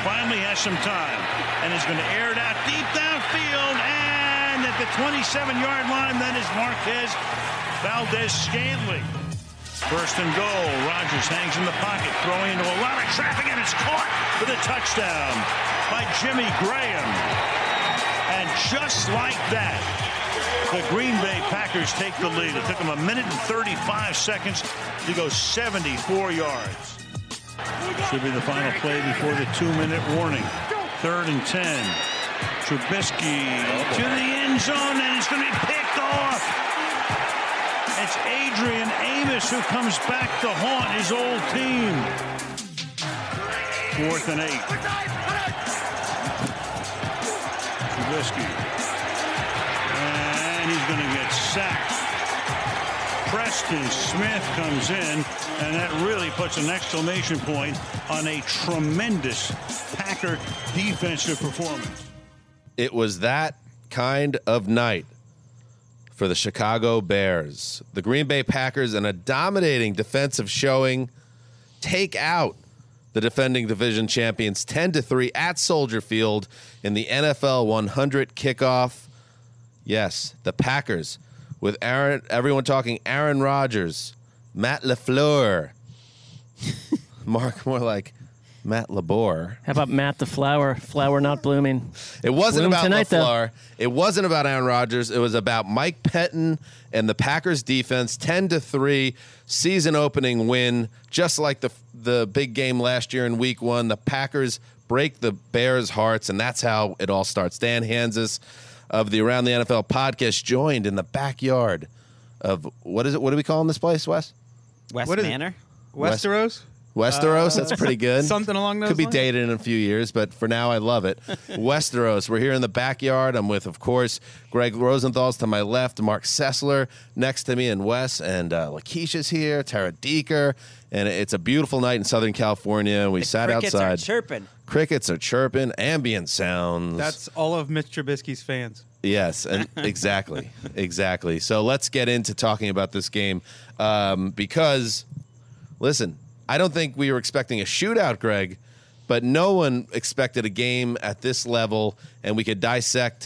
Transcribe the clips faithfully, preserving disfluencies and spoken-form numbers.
finally has some time and is going to air it out deep downfield. And at the twenty-seven-yard line, that is Marquez Valdez-Scantling. First and goal. Rodgers hangs in the pocket, throwing into a lot of traffic, and it's caught for the touchdown by Jimmy Graham. And just like that, the Green Bay Packers take the lead. It took them a minute and thirty-five seconds to go seventy-four yards. Should be the final play before the two-minute warning. Third and ten. Trubisky to the end zone, and it's going to be picked off. It's Adrian Amos who comes back to haunt his old team. Fourth and eight. Trubisky. And he's going to get sacked. Preston Smith comes in, and that really puts an exclamation point on a tremendous Packer defensive performance. It was that kind of night for the Chicago Bears. The Green Bay Packers, in a dominating defensive showing, take out the defending division champions ten to three at Soldier Field in the N F L one hundred kickoff. Yes, the Packers, with Aaron, everyone talking Aaron Rodgers, Matt LaFleur, Mark, more like Matt Labor. How about Matt the Flower? Flower not blooming. It wasn't Bloom about tonight, LaFleur. It wasn't about Aaron Rodgers. It was about Mike Pettin and the Packers defense. ten to three season opening win. Just like the the big game last year in week one, the Packers break the Bears' hearts, and that's how it all starts. Dan Hanzus of the Around the N F L podcast joined in the backyard of, what is it? What do we call in this place, Wes? West What is- Manor? Westeros? Westeros, that's pretty good. Something along those Could be lines? dated in a few years, but for now, I love it. Westeros, we're here in the backyard. I'm with, of course, Greg Rosenthal's to my left, Mark Sessler next to me, and Wes, and uh, Lakeisha's here, Tara Deeker, and it's a beautiful night in Southern California. We The sat crickets outside. are chirping. Crickets are chirping, ambient sounds. That's all of Mitch Trubisky's fans. Yes, and exactly, exactly. So let's get into talking about this game um, because, listen, I don't think we were expecting a shootout, Greg, but no one expected a game at this level, and we could dissect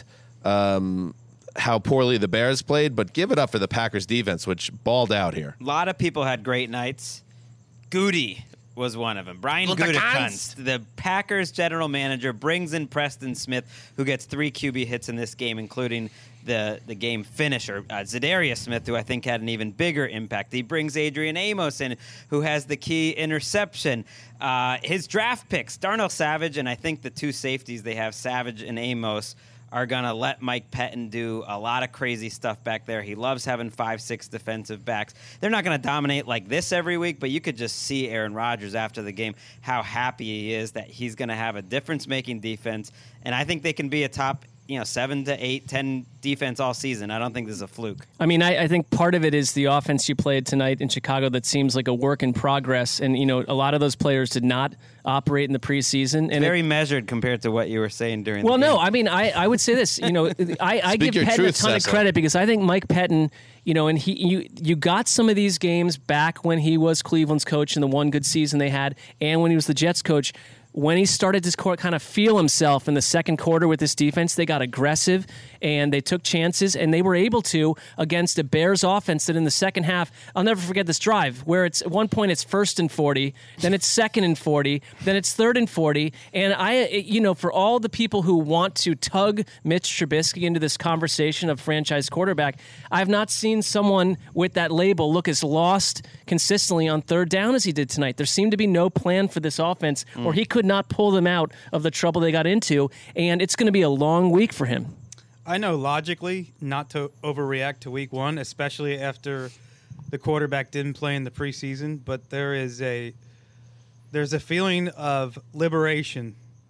um, how poorly the Bears played, but give it up for the Packers defense, which balled out here. A lot of people had great nights. Goody was one of them. Brian Gutekunst, the Packers general manager, brings in Preston Smith, who gets three Q B hits in this game, including the, the game finisher, uh, Zadarius Smith, who I think had an even bigger impact. He brings Adrian Amos in, who has the key interception. Uh, his draft picks, Darnell Savage, and I think the two safeties they have, Savage and Amos, are going to let Mike Pettin do a lot of crazy stuff back there. He loves having five, six defensive backs. They're not going to dominate like this every week, but you could just see Aaron Rodgers after the game, how happy he is that he's going to have a difference-making defense. And I think they can be a top, you know, seven to eight, ten defense all season. I don't think this is a fluke. I mean, I, I think part of it is the offense you played tonight in Chicago that seems like a work in progress. And, you know, a lot of those players did not operate in the preseason. And Very it, measured compared to what you were saying during Well, the game. no, I mean, I, I would say this. You know, I, I give your Pettin truth, a ton Cecil. of credit because I think Mike Pettin, you know, and he you you got some of these games back when he was Cleveland's coach in the one good season they had, and when he was the Jets coach. When he started to kind of feel himself in the second quarter with this defense, they got aggressive and they took chances, and they were able to against a Bears offense that in the second half, I'll never forget this drive, where it's at one point it's first and forty, then it's second and forty, then it's third and forty, and I, you know, for all the people who want to tug Mitch Trubisky into this conversation of franchise quarterback, I've not seen someone with that label look as lost consistently on third down as he did tonight. There seemed to be no plan for this offense, or he could not pull them out of the trouble they got into, and it's going to be a long week for him. I know logically not to overreact to week one, especially after the quarterback didn't play in the preseason, but there is a there's a feeling of liberation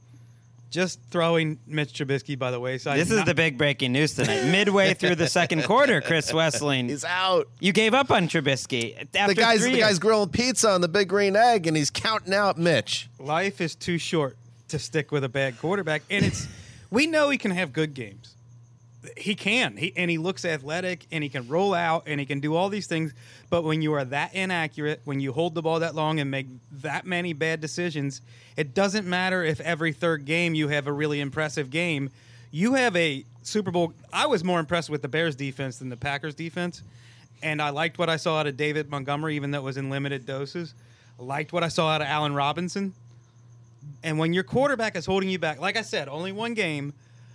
just throwing Mitch Trubisky by the wayside. This is Not- the big breaking news tonight. Midway through the second quarter, Chris Wessling. He's out. You gave up on Trubisky. After The guy's three the years. guy's grilling pizza on the Big Green Egg, and he's counting out Mitch. Life is too short to stick with a bad quarterback, and it's we know he can have good games. he can. He and he looks athletic, and he can roll out, and he can do all these things. But when you are that inaccurate, when you hold the ball that long and make that many bad decisions, it doesn't matter if every third game you have a really impressive game. You have a Super Bowl. I was more impressed with the Bears defense than the Packers defense, and I liked what I saw out of David Montgomery, even though it was in limited doses. I liked what I saw out of Allen Robinson. And when your quarterback is holding you back, like I said, only one game,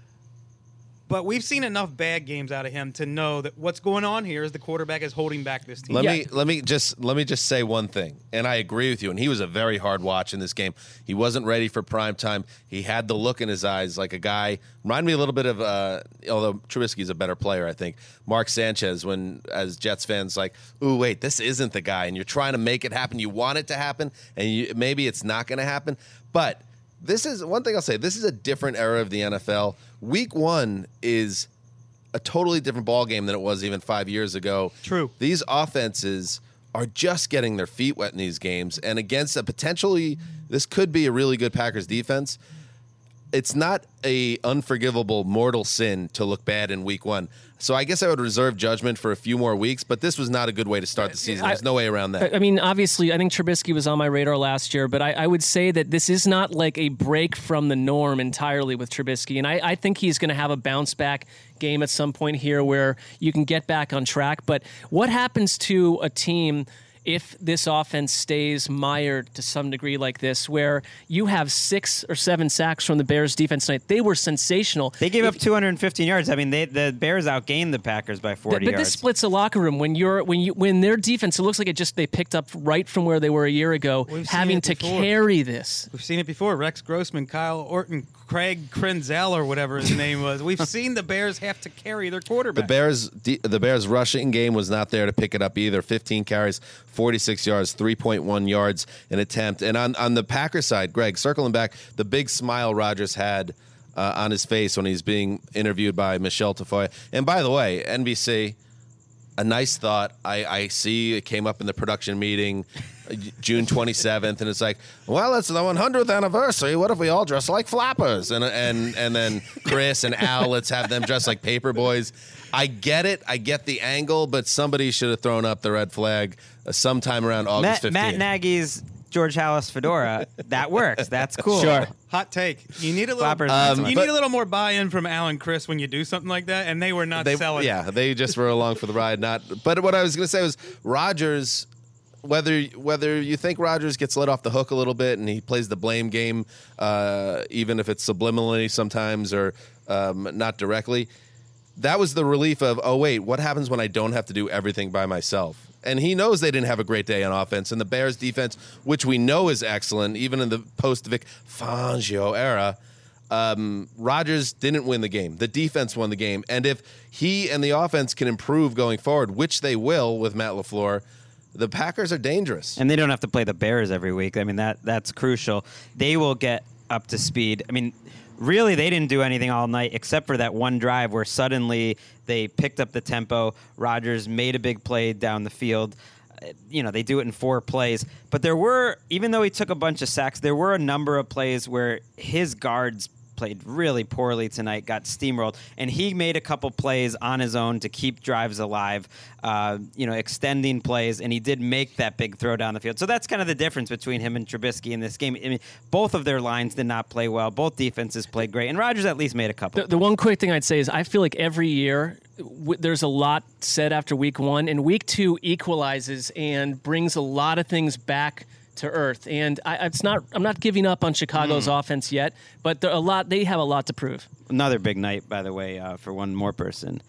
but we've seen enough bad games out of him to know that what's going on here is the quarterback is holding back this team. Let Yeah. me let me just let me just say one thing, and I agree with you. And he was a very hard watch in this game. He wasn't ready for prime time. He had the look in his eyes like a guy. Remind me a little bit of, uh, although Trubisky's a better player, I think. Mark Sanchez, when as Jets fans, like, ooh, wait, this isn't the guy, and you're trying to make it happen. You want it to happen, and you, maybe it's not going to happen, but. This is one thing I'll say. This is a different era of the N F L. Week one is a totally different ballgame than it was even five years ago. True. These offenses are just getting their feet wet in these games, and against a potentially, this could be a really good Packers defense. It's not a unforgivable mortal sin to look bad in week one. So I guess I would reserve judgment for a few more weeks, but this was not a good way to start the season. There's no way around that. I mean, obviously, I think Trubisky was on my radar last year, but I, I would say that this is not like a break from the norm entirely with Trubisky. And I, I think he's going to have a bounce back game at some point here where you can get back on track. But what happens to a team if this offense stays mired to some degree like this, where you have six or seven sacks from the Bears defense tonight? They were sensational. They gave If- up two hundred fifteen yards. I mean, they, the Bears outgained the Packers by forty But yards. this splits a locker room when you're when you when their defense. It looks like it just they picked up right from where they were a year ago, We've seen having it to before. carry this. We've seen it before. Rex Grossman, Kyle Orton, Craig Krenzel, or whatever his name was. We've seen the Bears have to carry their quarterback. The Bears, the Bears' rushing game was not there to pick it up either. fifteen carries, forty-six yards, three point one yards an attempt. And on, on the Packers side, Greg, circling back, the big smile Rodgers had uh, on his face when he's being interviewed by Michelle Tafoya. And by the way, N B C, a nice thought. I, I see it came up in the production meeting June twenty-seventh, and it's like, well, it's the one hundredth anniversary. What if we all dress like flappers? And and and then Chris and Al, let's have them dress like paper boys. I get it. I get the angle, but somebody should have thrown up the red flag uh, sometime around August Matt, fifteenth. Matt Nagy's George Hallis fedora. That works. That's cool. Sure. Hot take. You need a little. Flappers Um, you but- need a little more buy-in from Al and Chris when you do something like that, and they were not They, selling. yeah, they just were along for the ride. Not, but what I was going to say was Rodgers. Whether whether you think Rodgers gets let off the hook a little bit and he plays the blame game, uh, even if it's subliminally sometimes or um, not directly, that was the relief of, oh, wait, what happens when I don't have to do everything by myself? And he knows they didn't have a great day on offense. And the Bears defense, which we know is excellent, even in the post-Vic Fangio era, um, Rodgers didn't win the game. The defense won the game. And if he and the offense can improve going forward, which they will with Matt LaFleur, the Packers are dangerous. And they don't have to play the Bears every week. I mean, that that's crucial. They will get up to speed. I mean, really, they didn't do anything all night except for that one drive where suddenly they picked up the tempo. Rodgers made a big play down the field. Uh, You know, they do it in four plays. But there were, even though he took a bunch of sacks, there were a number of plays where his guards played really poorly tonight, got steamrolled, and he made a couple plays on his own to keep drives alive, uh, you know, extending plays, and he did make that big throw down the field. So that's kind of the difference between him and Trubisky in this game. I mean, both of their lines did not play well. Both defenses played great, and Rodgers at least made a couple. The, the one quick thing I'd say is I feel like every year w- there's a lot said after week one, and week two equalizes and brings a lot of things back to earth. And I, it's not. I'm not giving up on Chicago's Mm. offense yet, but there are a lot. They have a lot to prove. Another big night, by the way, uh, for one more person.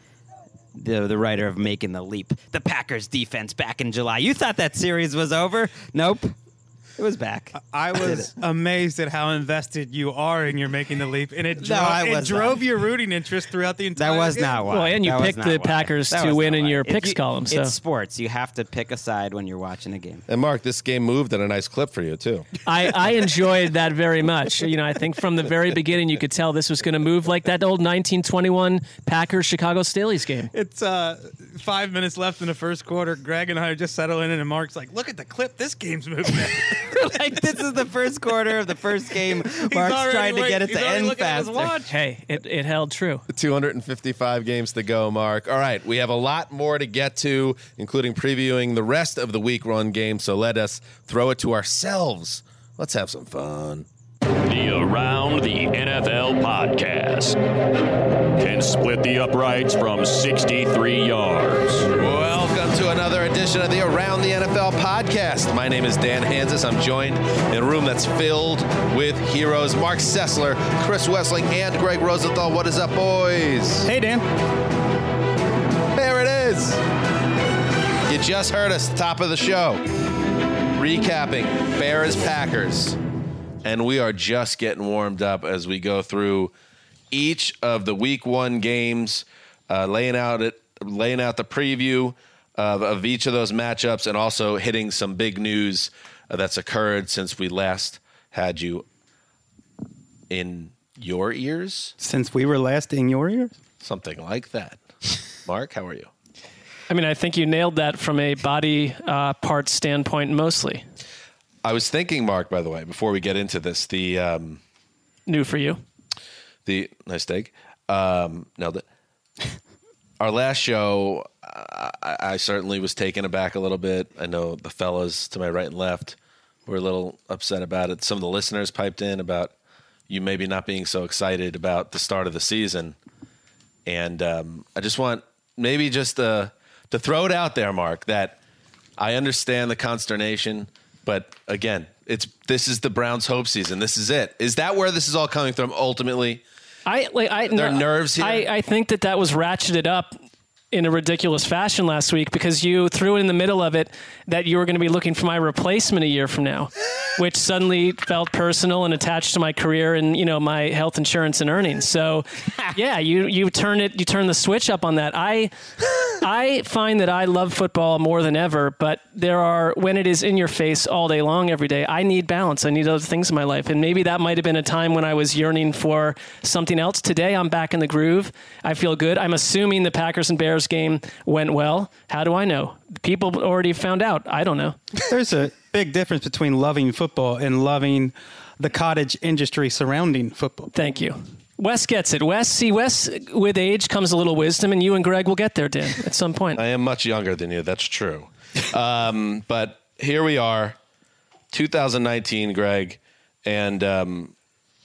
The the writer of Making the Leap, the Packers defense back in July. You thought that series was over? Nope. It was back. I was amazed at how invested you are in your Making the Leap, and it, dro- I it was drove not. your rooting interest throughout the entire That was game. not why. Well, and you That was picked not the why. Packers That to was win not in why. your If picks you- column, so. It's sports. You have to pick a side when you're watching a game. And Mark, this game moved at a nice clip for you, too. I, I enjoyed that very much. You know, I think from the very beginning you could tell this was going to move like that old nineteen twenty-one Packers Chicago Staleys game. It's uh, five minutes left in the first quarter. Greg and I are just settling in, and Mark's like, "Look at the clip. This game's moving." Like, this is the first quarter of the first game. Mark's trying to wait, get it he's to already end looking at his faster. watch. Hey, it, it held true. two hundred fifty-five games to go, Mark. All right, we have a lot more to get to, including previewing the rest of the week one games. So let us throw it to ourselves. Let's have some fun. The Around the N F L podcast can split the uprights from sixty-three yards. Welcome to another edition of the Around the N F L podcast. My name is Dan Hansis. I'm joined in a room that's filled with heroes. Mark Sessler, Chris Wessling, and Greg Rosenthal. What is up, boys? Hey, Dan. There it is. You just heard us, top of the show, recapping Bears-Packers. And we are just getting warmed up as we go through each of the week one games, uh, laying out it, laying out the preview of, of each of those matchups, and also hitting some big news uh, that's occurred since we last had you in your ears. Since we were last in your ears? Something like that. Mark, how are you? I mean, I think you nailed that from a body uh, part standpoint mostly. I was thinking, Mark, by the way, before we get into this, the um, New for you. the nice steak, um, nailed it. Our last show, I, I certainly was taken aback a little bit. I know the fellas to my right and left were a little upset about it. Some of the listeners piped in about you maybe not being so excited about the start of the season. And um, I just want maybe just uh, to throw it out there, Mark, that I understand the consternation. But again, it's this is the Browns' hope season. This is it. Is that where this is all coming from ultimately? I like I Their no, nerves here? I, I think that that was ratcheted up in a ridiculous fashion last week because you threw it in the middle of it that you were going to be looking for my replacement a year from now, which suddenly felt personal and attached to my career and, you know, my health insurance and earnings. So yeah, you, you turn it, you turn the switch up on that. I, I find that I love football more than ever, but there are, when it is in your face all day long, every day, I need balance. I need other things in my life. And maybe that might've been a time when I was yearning for something else. Today I'm back in the groove. I feel good. I'm assuming the Packers and Bears game went well. How do I know? People already found out. I don't know. There's a big difference between loving football and loving the cottage industry surrounding football. Thank you. Wes gets it. Wes, see, Wes, with age comes a little wisdom, and you and Greg will get there, Dan, at some point. I am much younger than you. That's true. Um, but here we are, two thousand nineteen, Greg, and um,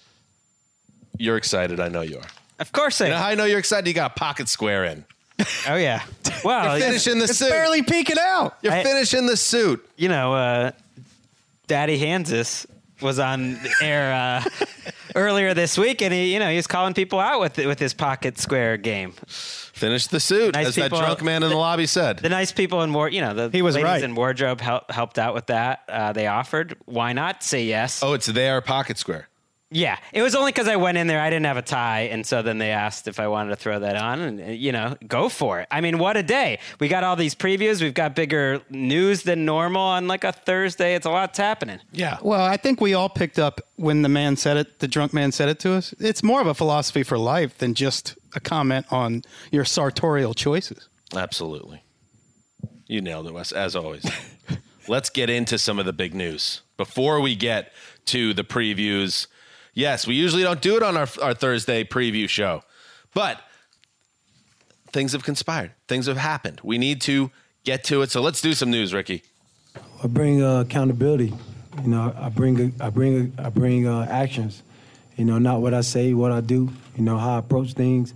you're excited. I know you are. Of course I You know how I know you're excited? You got a pocket square in. Oh, yeah. Well, You're finishing the It's suit. barely peeking out. You're I- finishing the suit. you know, uh, Daddy Hansis was on the air uh, earlier this week, and he, you know, he was calling people out with with his pocket square game. Finish the suit, Nice as that people- drunk man in the lobby said. The nice people in ward, you know, the He was ladies right. in wardrobe help, helped out with that. Uh, they offered. Why not? Say yes. Oh, it's their pocket square. Yeah, it was only because I went in there. I didn't have a tie, and so then they asked if I wanted to throw that on, and uh, you know, go for it. I mean, what a day! We got all these previews. We've got bigger news than normal on like a Thursday. It's a lot's happening. Yeah. Well, I think we all picked up when the man said it, the drunk man said it to us. It's more of a philosophy for life than just a comment on your sartorial choices. Absolutely. You nailed it, Wes, as always. Let's get into some of the big news before we get to the previews. Yes, we usually don't do it on our, our Thursday preview show, but things have conspired. Things have happened. We need to get to it. So let's do some news, Ricky. I bring uh, accountability. You know, I bring I bring I bring uh, actions. You know, not what I say, what I do. You know, how I approach things.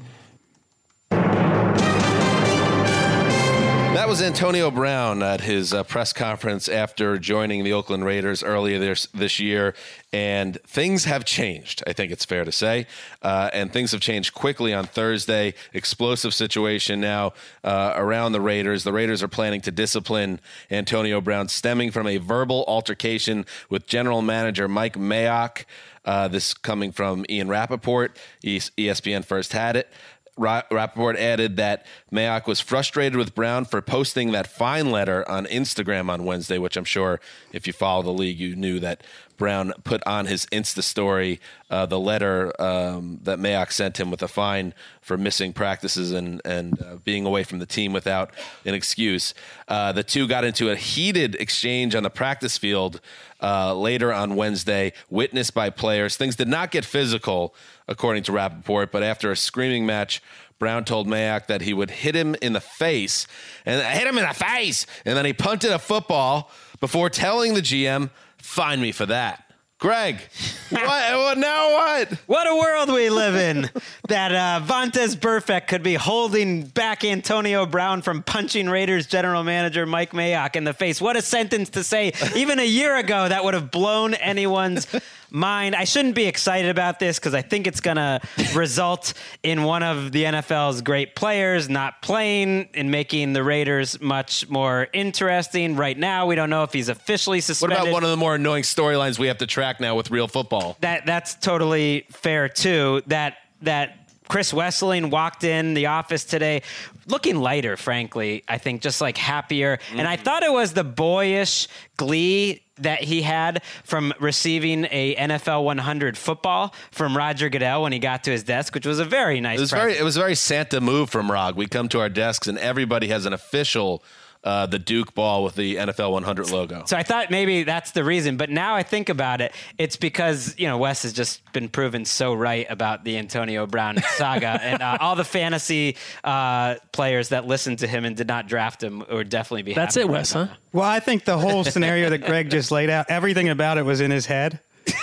That was Antonio Brown at his uh, press conference after joining the Oakland Raiders earlier this, this year, and things have changed, I think it's fair to say, uh, and things have changed quickly on Thursday. Explosive situation now uh, around the Raiders. The Raiders are planning to discipline Antonio Brown stemming from a verbal altercation with general manager Mike Mayock. Uh, this coming from Ian Rappaport. E S P N first had it. Rappaport added that Mayock was frustrated with Brown for posting that fine letter on Instagram on Wednesday, which I'm sure if you follow the league, you knew that Brown put on his Insta story uh, the letter um, that Mayock sent him with a fine for missing practices and, and uh, being away from the team without an excuse. Uh, the two got into a heated exchange on the practice field uh, later on Wednesday, witnessed by players. Things did not get physical, according to Rappaport, but after a screaming match, Brown told Mayock that he would hit him in the face, and hit him in the face, and then he punted a football before telling the G M, "Find me for that." Greg, what, what? Now what? What a world we live in that uh, Vontaze Burfict could be holding back Antonio Brown from punching Raiders general manager Mike Mayock in the face. What a sentence to say. Even a year ago, that would have blown anyone's mind. I shouldn't be excited about this because I think it's going to result in one of the N F L's great players not playing and making the Raiders much more interesting. Right now, we don't know if he's officially What suspended. about one of the more annoying storylines we have to track now with real football? That that's totally fair too. That that Chris Wesseling walked in the office today looking lighter, frankly. I think just like happier. Mm-hmm. And I thought it was the boyish glee that he had from receiving a N F L one hundred football from Roger Goodell when he got to his desk, which was a very nice It was present. very, it was a very Santa move from Rog. We come to our desks and everybody has an official Uh, the Duke ball with the N F L one hundred logo. So I thought maybe that's the reason, but now I think about it, it's because, you know, Wes has just been proven so right about the Antonio Brown saga, and uh, all the fantasy uh, players that listened to him and did not draft him would definitely be That's happy it, right Wes, now. huh? Well, I think the whole scenario that Greg just laid out, everything about it was in his head.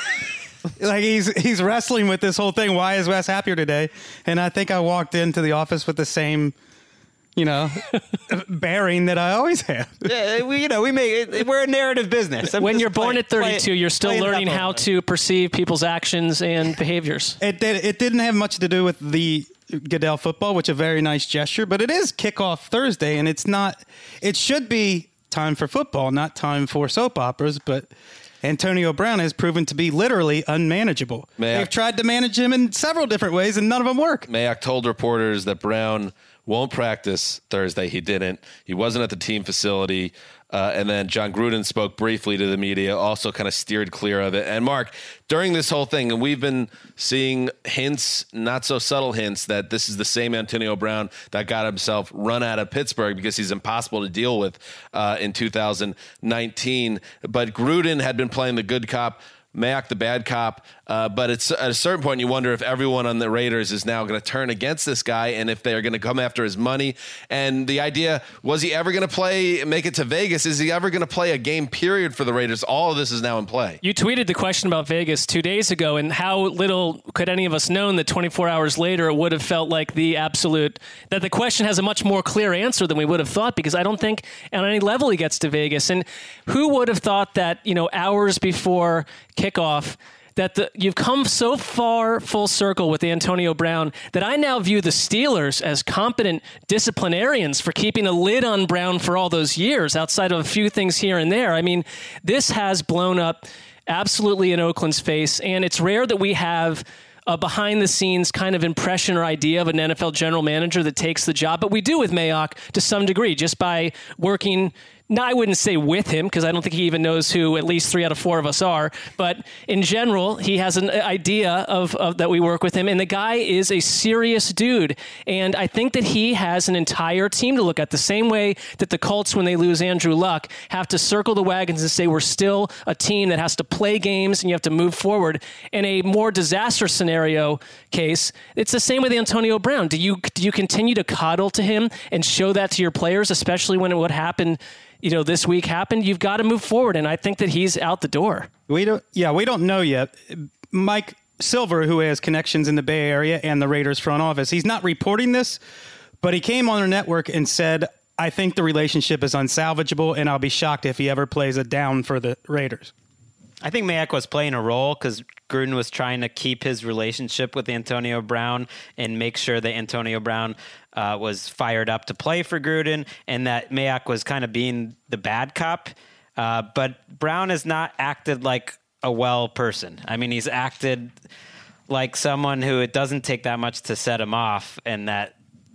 Like he's he's wrestling with this whole thing. Why is Wes happier today? And I think I walked into the office with the same, you know, bearing that I always have. Yeah, we, you know, we make we're a narrative business. I'm When just you're born playing- at thirty-two, playing- you're still playing it up learning a how little. to perceive people's actions and behaviors. It did. It didn't have much to do with the Goodell football, which is a very nice gesture, but it is kickoff Thursday, and it's not. It should be time for football, not time for soap operas. But Antonio Brown has proven to be literally unmanageable. May I- They've tried to manage him in several different ways, and none of them work. Mayock told reporters that Brown won't practice Thursday. He didn't. He wasn't at the team facility. Uh, and then John Gruden spoke briefly to the media, also kind of steered clear of it. And Mark, during this whole thing, and we've been seeing hints, not so subtle hints, that this is the same Antonio Brown that got himself run out of Pittsburgh because he's impossible to deal with uh, in two thousand nineteen. But Gruden had been playing the good cop, Mayock the bad cop, uh, but it's at a certain point you wonder if everyone on the Raiders is now going to turn against this guy and if they're going to come after his money. And the idea, was he ever going to play, make it to Vegas? Is he ever going to play a game period for the Raiders? All of this is now in play. You tweeted the question about Vegas two days ago, and how little could any of us known that twenty-four hours later it would have felt like the absolute, that the question has a much more clear answer than we would have thought, because I don't think on any level he gets to Vegas. And who would have thought that, you know, hours before kickoff, that the, you've come so far full circle with Antonio Brown that I now view the Steelers as competent disciplinarians for keeping a lid on Brown for all those years, outside of a few things here and there. I mean, this has blown up absolutely in Oakland's face, and it's rare that we have a behind-the-scenes kind of impression or idea of an N F L general manager that takes the job, but we do with Mayock to some degree, just by working. No, I wouldn't say with him, because I don't think he even knows who at least three out of four of us are. But in general, he has an idea of, of that we work with him. And the guy is a serious dude. And I think that he has an entire team to look at, the same way that the Colts, when they lose Andrew Luck, have to circle the wagons and say we're still a team that has to play games and you have to move forward. In a more disaster scenario case, it's the same with Antonio Brown. Do you do you continue to coddle to him and show that to your players, especially when it would happen, you know, this week happened? You've got to move forward, and I think that he's out the door. We don't. Yeah, we don't know yet. Mike Silver, who has connections in the Bay Area and the Raiders front office, he's not reporting this, but he came on our network and said, "I think the relationship is unsalvageable, and I'll be shocked if he ever plays a down for the Raiders." I think Mayock was playing a role because Gruden was trying to keep his relationship with Antonio Brown and make sure that Antonio Brown uh, was fired up to play for Gruden, and that Mayock was kind of being the bad cop. Uh, but Brown has not acted like a well person. I mean, he's acted like someone who it doesn't take that much to set him off, and that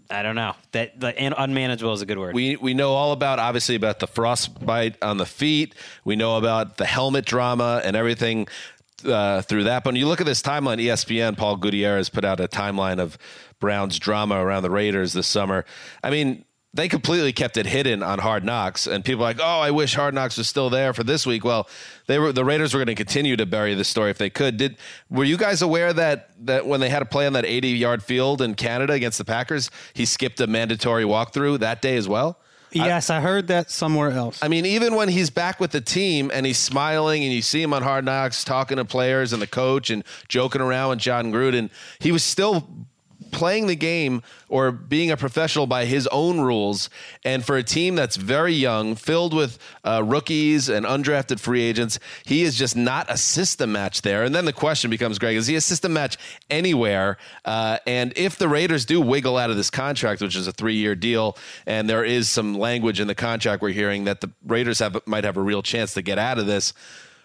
I don't know. That the unmanageable is a good word. We we know all about, obviously, about the frostbite on the feet. We know about the helmet drama and everything uh, through that. But when you look at this timeline, E S P N, Paul Gutierrez put out a timeline of Brown's drama around the Raiders this summer. I mean, they completely kept it hidden on Hard Knocks, and people are like, oh, I wish Hard Knocks was still there for this week. Well, they were the Raiders were going to continue to bury this story if they could. Did were you guys aware that that when they had to play on that eighty-yard field in Canada against the Packers, he skipped a mandatory walkthrough that day as well? Yes, I, I heard that somewhere else. I mean, even when he's back with the team and he's smiling and you see him on Hard Knocks talking to players and the coach and joking around with John Gruden, he was still playing the game or being a professional by his own rules. And for a team that's very young, filled with uh, rookies and undrafted free agents, he is just not a system match there. And then the question becomes, Greg, is he a system match anywhere? Uh, and if the Raiders do wiggle out of this contract, which is a three-year deal, and there is some language in the contract we're hearing that the Raiders have might have a real chance to get out of this,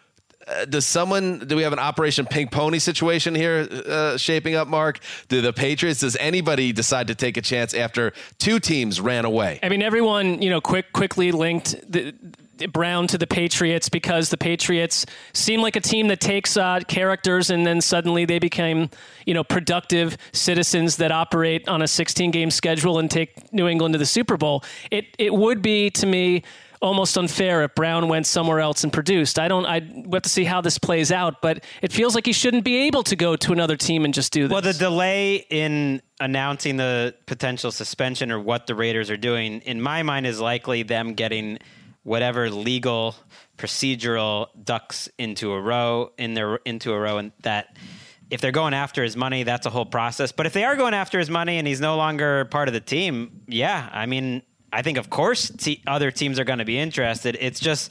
Uh, does someone, do we have an Operation Pink Pony situation here uh, shaping up, Mark? Do the Patriots, does anybody decide to take a chance after two teams ran away? I mean, everyone, you know, quick quickly linked the, the Brown to the Patriots because the Patriots seem like a team that takes uh, characters and then suddenly they became, you know, productive citizens that operate on a sixteen-game schedule and take New England to the Super Bowl. It it would be, to me, almost unfair if Brown went somewhere else and produced. I don't, I we'll have to see how this plays out, but it feels like he shouldn't be able to go to another team and just do this. Well, the delay in announcing the potential suspension or what the Raiders are doing, in my mind, is likely them getting whatever legal, procedural ducks into a row, in their into a row, and that if they're going after his money, that's a whole process. But if they are going after his money and he's no longer part of the team, yeah, I mean, I think, of course, te- other teams are going to be interested. It's just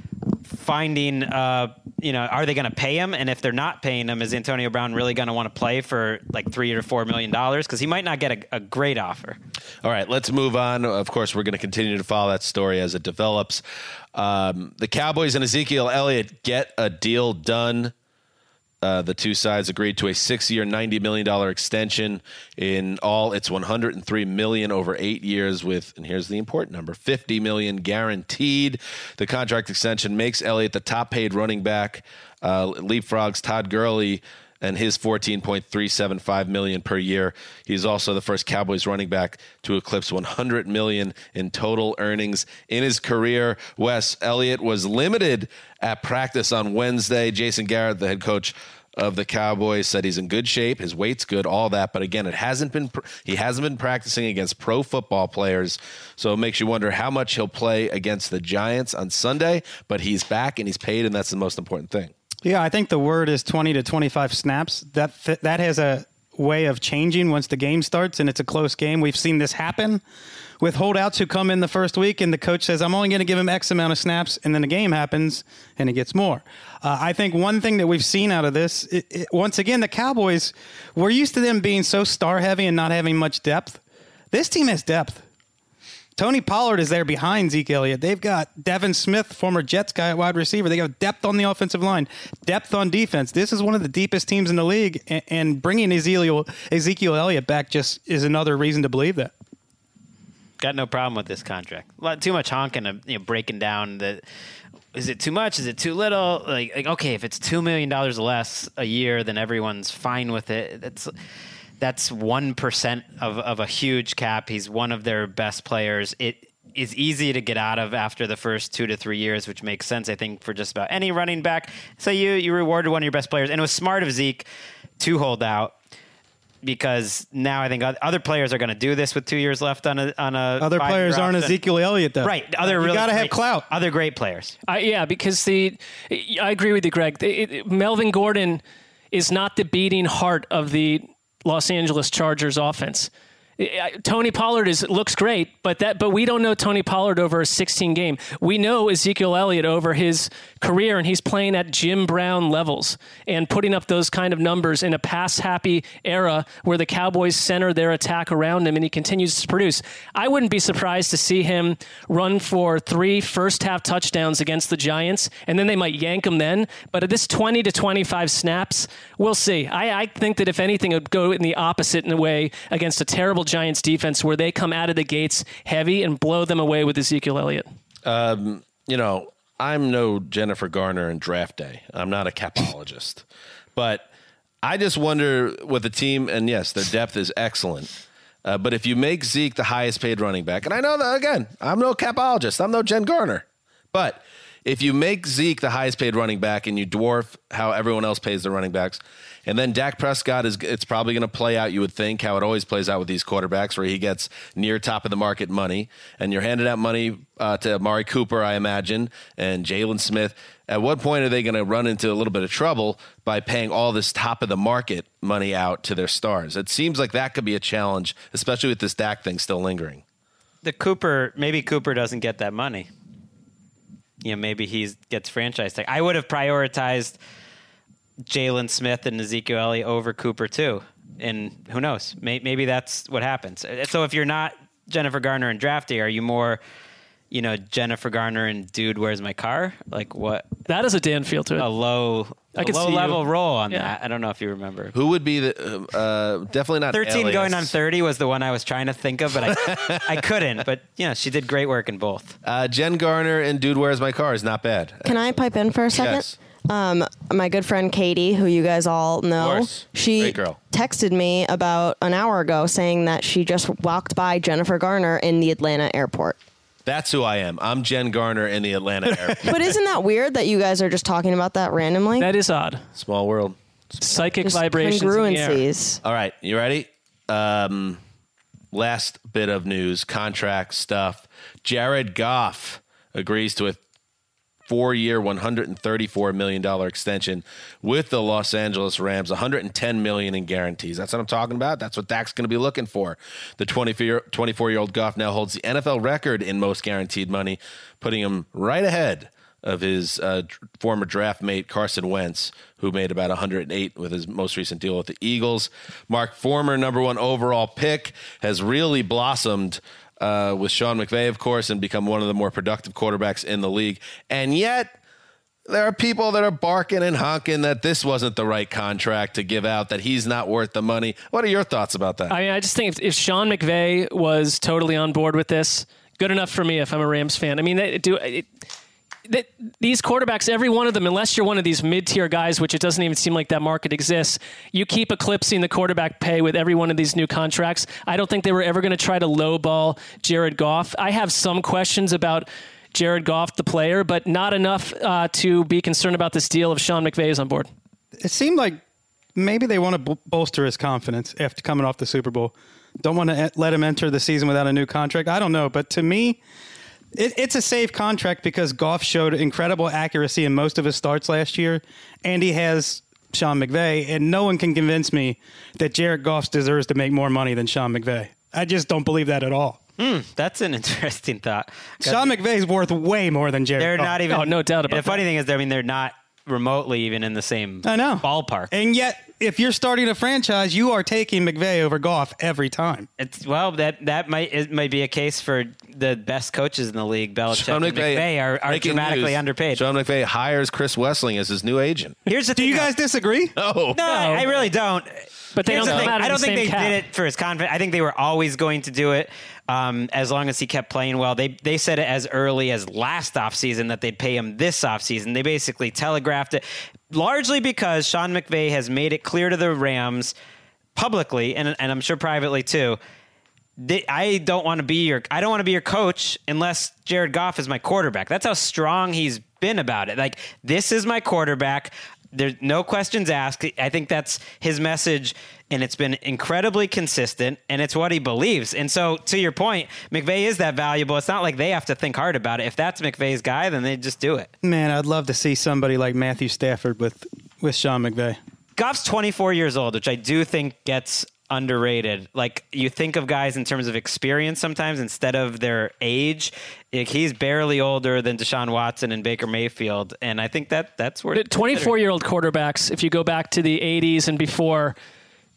finding, uh, you know, are they going to pay him? And if they're not paying him, is Antonio Brown really going to want to play for like three or four million dollars? Because he might not get a, a great offer. All right, let's move on. Of course, we're going to continue to follow that story as it develops. Um, the Cowboys and Ezekiel Elliott get a deal done. Uh, the two sides agreed to a six-year, ninety million dollars extension. In all, it's one hundred three million dollars over eight years with, and here's the important number, fifty million dollars guaranteed. The contract extension makes Elliott the top-paid running back, uh, leapfrogs Todd Gurley and his fourteen point three seven five million dollars per year. He's also the first Cowboys running back to eclipse one hundred million dollars in total earnings in his career. Wes, Elliott was limited at practice on Wednesday. Jason Garrett, the head coach of the Cowboys, said he's in good shape. His weight's good, all that. But again, it hasn't been he hasn't been practicing against pro football players. So it makes you wonder how much he'll play against the Giants on Sunday. But he's back and he's paid, and that's the most important thing. Yeah, I think the word is twenty to twenty-five snaps. That that has a way of changing once the game starts and it's a close game. We've seen this happen with holdouts who come in the first week and the coach says, I'm only going to give him X amount of snaps, and then the game happens and it gets more. Uh, I think one thing that we've seen out of this, it, it, once again, the Cowboys, we're used to them being so star-heavy and not having much depth. This team has depth. Tony Pollard is there behind Zeke Elliott. They've got Devin Smith, former Jets guy at wide receiver. They have depth on the offensive line, depth on defense. This is one of the deepest teams in the league, and, and bringing Ezekiel, Ezekiel Elliott back just is another reason to believe that. Got no problem with this contract. A lot too much honking of, you know, breaking down the. Is it too much? Is it too little? Like, like okay, if it's two million dollars less a year, then everyone's fine with it. That's that's one percent of of a huge cap. He's one of their best players. It is easy to get out of after the first two to three years, which makes sense, I think, for just about any running back. So you you rewarded one of your best players, and it was smart of Zeke to hold out. Because now I think other players are going to do this with two years left on a on a. Other players aren't option. Ezekiel Elliott, though. Right. Other you really got to have great, clout. Other great players. Uh, yeah, because the I agree with you, Greg. It, it, Melvin Gordon is not the beating heart of the Los Angeles Chargers offense. Tony Pollard is looks great, but that but we don't know Tony Pollard over a sixteen game. We know Ezekiel Elliott over his career, and he's playing at Jim Brown levels and putting up those kind of numbers in a pass-happy era where the Cowboys center their attack around him, and he continues to produce. I wouldn't be surprised to see him run for three first-half touchdowns against the Giants, and then they might yank him then. But at this twenty to twenty-five snaps, we'll see. I, I think that if anything, it would go in the opposite in a way against a terrible Giants defense where they come out of the gates heavy and blow them away with Ezekiel Elliott? Um, you know, I'm no Jennifer Garner in draft day. I'm not a capologist. But I just wonder with the team, and yes, their depth is excellent. Uh, but if you make Zeke the highest paid running back, and I know that, again, I'm no capologist. I'm no Jen Garner. But if you make Zeke the highest paid running back and you dwarf how everyone else pays their running backs, and then Dak Prescott, is it's probably going to play out, you would think, how it always plays out with these quarterbacks, where he gets near top of the market money, and you're handing out money uh, to Amari Cooper, I imagine, and Jalen Smith. At what point are they going to run into a little bit of trouble by paying all this top of the market money out to their stars? It seems like that could be a challenge, especially with this Dak thing still lingering. The Cooper, maybe Cooper doesn't get that money. You know, maybe he gets franchise tag. I would have prioritized Jalen Smith and Ezekiel Elliott over Cooper too. And who knows? May, maybe that's what happens. So if you're not Jennifer Garner and draft day, are you more, you know, Jennifer Garner and dude, where's my car? Like what? That is a Dan feel to it. A low, I a could low see level you. role on Yeah. that. I don't know if you remember. Who would be the uh, definitely not thirteen Elias. going on thirty was the one I was trying to think of, but I I couldn't. But you know, she did great work in both. Uh, Jen Garner and Dude, Where's My Car is not bad. Can I pipe in for a second? Yes. Um, my good friend Katie, who you guys all know, course. she Great girl. texted me about an hour ago saying that she just walked by Jennifer Garner in the Atlanta airport. That's who I am. I'm Jen Garner in the Atlanta airport. But isn't that weird that you guys are just talking about that randomly? That is odd. Small world. Psychic Just vibrations. in the air. congruencies. All right, you ready? Um, last bit of news, contract stuff. Jared Goff agrees to a four-year, one hundred thirty-four million dollars extension with the Los Angeles Rams, one hundred ten million dollars in guarantees. That's what I'm talking about. That's what Dak's going to be looking for. The twenty-four-year-old Goff now holds the N F L record in most guaranteed money, putting him right ahead of his uh, former draft mate Carson Wentz, who made about one hundred eight with his most recent deal with the Eagles. Mark, former number one overall pick, has really blossomed uh, with Sean McVay, of course, and become one of the more productive quarterbacks in the league. And yet, there are people that are barking and honking that this wasn't the right contract to give out, that he's not worth the money. What are your thoughts about that? I mean, I just think if, if Sean McVay was totally on board with this, good enough for me if I'm a Rams fan. I mean, they do it, it, these quarterbacks, every one of them, unless you're one of these mid-tier guys, which it doesn't even seem like that market exists, you keep eclipsing the quarterback pay with every one of these new contracts. I don't think they were ever going to try to lowball Jared Goff. I have some questions about Jared Goff, the player, but not enough uh, to be concerned about this deal if Sean McVay is on board. It seemed like maybe they want to b- bolster his confidence after coming off the Super Bowl. Don't want to let him enter the season without a new contract. I don't know, but to me, it, it's a safe contract because Goff showed incredible accuracy in most of his starts last year, and he has Sean McVay, and no one can convince me that Jared Goff deserves to make more money than Sean McVay. I just don't believe that at all. Hmm, that's an interesting thought. Sean McVay's worth way more than Jared They're Goff. not even. Oh, no doubt about The funny that. thing is, I mean, they're not remotely even in the same I know. ballpark. And yet, if you're starting a franchise, you are taking McVay over Goff every time. It's well, that that might it might be a case for the best coaches in the league. Belichick Sean and McVay are, are breaking dramatically news. underpaid. Sean McVay hires Chris Wessling as his new agent. Here's the Do thing. you guys disagree? Oh, No, I, I really don't. But they Here's don't the come thing. out of I don't the think same they cap. did it for his confidence. I think they were always going to do it um, as long as he kept playing well. They they said it as early as last offseason that they'd pay him this offseason. They basically telegraphed it, largely because Sean McVay has made it clear to the Rams publicly, and, and I'm sure privately too, they, I don't want to be your I don't want to be your coach unless Jared Goff is my quarterback. That's how strong he's been about it. Like, this is my quarterback. There's no questions asked. I think that's his message, and it's been incredibly consistent, and it's what he believes. And so, to your point, McVay is that valuable. It's not like they have to think hard about it. If that's McVay's guy, then they just do it. Man, I'd love to see somebody like Matthew Stafford with, with Sean McVay. Goff's twenty-four years old, which I do think gets underrated. Like, you think of guys in terms of experience sometimes instead of their age. Like, he's barely older than Deshaun Watson and Baker Mayfield, and I think that that's where twenty-four-year-old quarterbacks, if you go back to the eighties and before,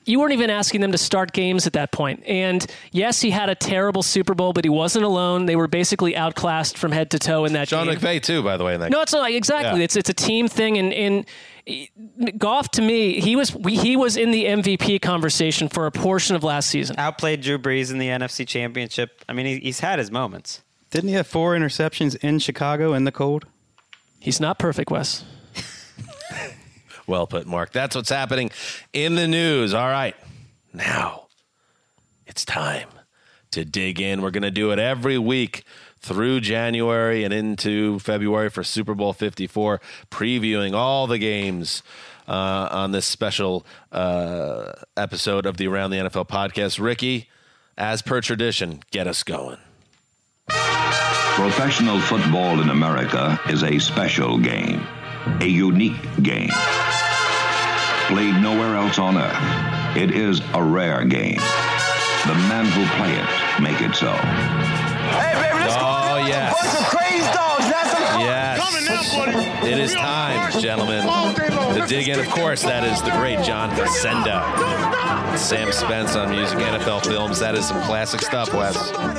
you weren't even asking them to start games at that point. And yes, he had a terrible Super Bowl, but he wasn't alone. They were basically outclassed from head to toe in that Sean game. McVay too, by the way. In that no, it's not like, exactly. Yeah. It's it's a team thing, and and Goff, to me, he was we, he was in the M V P conversation for a portion of last season. Outplayed Drew Brees in the N F C Championship. I mean, he, he's had his moments. Didn't he have four interceptions in Chicago in the cold? He's not perfect, Wes. Well put, Mark. That's what's happening in the news. All right. Now, it's time to dig in. We're going to do it every week through January and into February for Super Bowl fifty-four, previewing all the games uh, on this special uh, episode of the Around the N F L podcast. Ricky, as per tradition, get us going. Professional football in America is a special game, a unique game. Played nowhere else on earth. It is a rare game. The men who play it make it so. Hey, baby, let's Oh, go. yes. A bunch of crazy dogs. That's some Yes. Coming now, buddy. It is time, gentlemen, to dig in. Of course, that is the great John Facenda. Sam Spence on Music N F L Films. That is some classic stuff, Wes.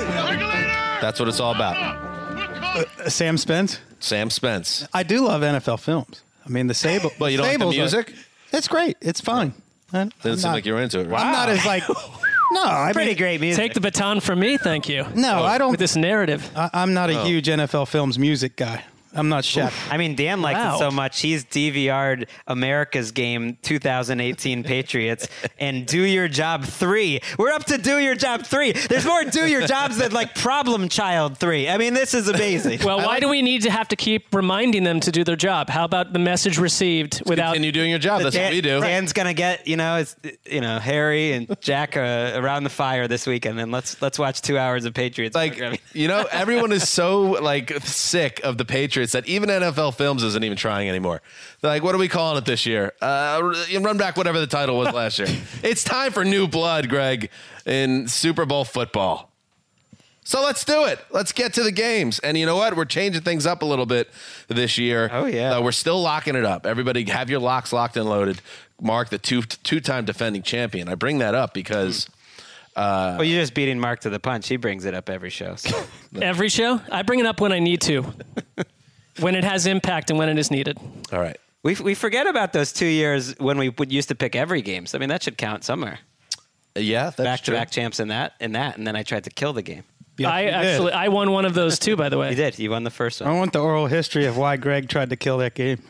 That's what it's all about. Uh, Sam Spence? Sam Spence. I do love N F L films. I mean, the Sable. Well, you don't like the Sables are- music? It's great. It's fun. I'm Didn't seem not- like you were into it, right? I'm not as like. No, I Pretty mean, great music. Take the baton from me, thank you. No, I don't. With this narrative. I, I'm not a Oh. huge N F L Films music guy. I'm not Shaq. I mean, Dan likes Wow. it so much. He's D V R'd America's Game twenty eighteen Patriots and Do Your Job three. We're up to Do Your Job three. There's more Do Your Jobs than like Problem Child three. I mean, this is amazing. Well, why do we need to have to keep reminding them to do their job? How about the message received without... Continue doing your job. That's Dan, what we do. Dan's gonna get you know, it's, you know, Harry and Jack uh, around the fire this weekend, and let's let's watch two hours of Patriots Like, programming. you know, everyone is so like sick of the Patriots that even N F L Films isn't even trying anymore. They're like, what are we calling it this year? Uh, run back whatever the title was last year. It's time for new blood, Greg, in Super Bowl football. So let's do it. Let's get to the games. And you know what? We're changing things up a little bit this year. Oh, yeah. Uh, we're still locking it up. Everybody have your locks locked and loaded. Mark, the two two-time defending champion. I bring that up because... Uh, Well, you're just beating Mark to the punch. He brings it up every show. So. Every show? I bring it up when I need to. When it has impact and when it is needed. all right. We we forget about those two years when we would used to pick every game. So, I mean, that should count somewhere. Yeah, that's Back to true. back champs in that and that, and then I tried to kill the game. Yeah, I you did. actually I won one of those too, by the way. You did. You won the first I one. want the oral history of why Greg tried to kill that game.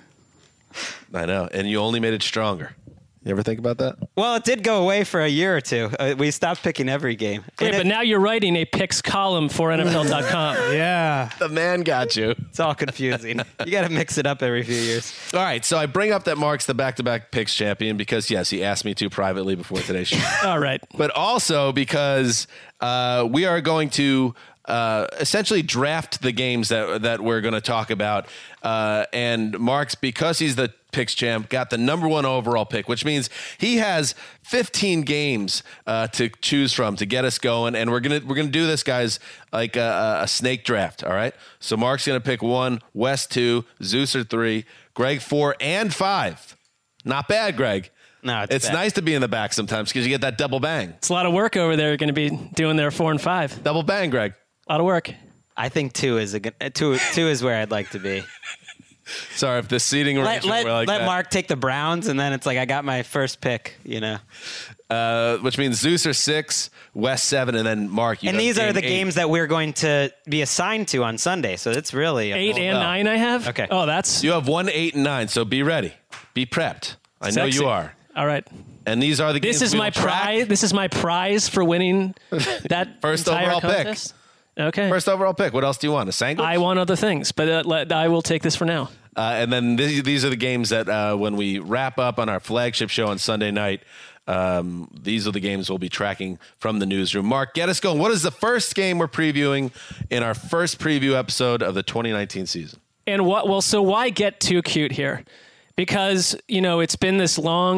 I know. And you only made it stronger. You ever think about that? Well, it did go away for a year or two. Uh, we stopped picking every game. Great, And but it- now you're writing a picks column for N F L dot com. Yeah. The man got you. it's all confusing. You got to mix it up every few years. All right, so I bring up that Mark's the back-to-back picks champion because, yes, he asked me to privately before today's show. All right. But also because uh, we are going to uh, essentially draft the games that that we're going to talk about. Uh, and Mark's, because he's the picks champ, got the number one overall pick, which means he has fifteen games uh, to choose from to get us going. And we're gonna we're gonna do this, guys, like a, a snake draft. All right. So Mark's gonna pick one, Wes two, Zeuser three, Greg four, and five. Not bad, Greg. No, it's it's bad. nice to be in the back sometimes because you get that double bang. It's a lot of work over there. You're going to be doing their four and five. Double bang, Greg. A lot of work. I think two is a good, uh, two. Two is where I'd like to be. Sorry if the seating Let arrangement let, were like let that. Mark take the Browns, and then it's like I got my first pick. You know. Uh, which means Zeus are six, West seven, and then Mark. You And have these are game the eight. games that we're going to be assigned to on Sunday. So it's really a Eight full- and well. nine I have? Okay. Oh, that's You have one, eight, and nine. So be ready. Be prepped. I know sexy. you are. All right. And these are the This games is we my will track. prize. This is my prize for winning that First entire overall pick. contest. Okay. First overall pick. What else do you want? A sandwich? I want other things, but uh, let, I will take this for now. Uh, and then these, these are the games that uh, when we wrap up on our flagship show on Sunday night, um, these are the games we'll be tracking from the newsroom. Mark, get us going. What is the first game we're previewing in our first preview episode of the twenty nineteen season? And what? Well, so why get too cute here? Because you know it's been this long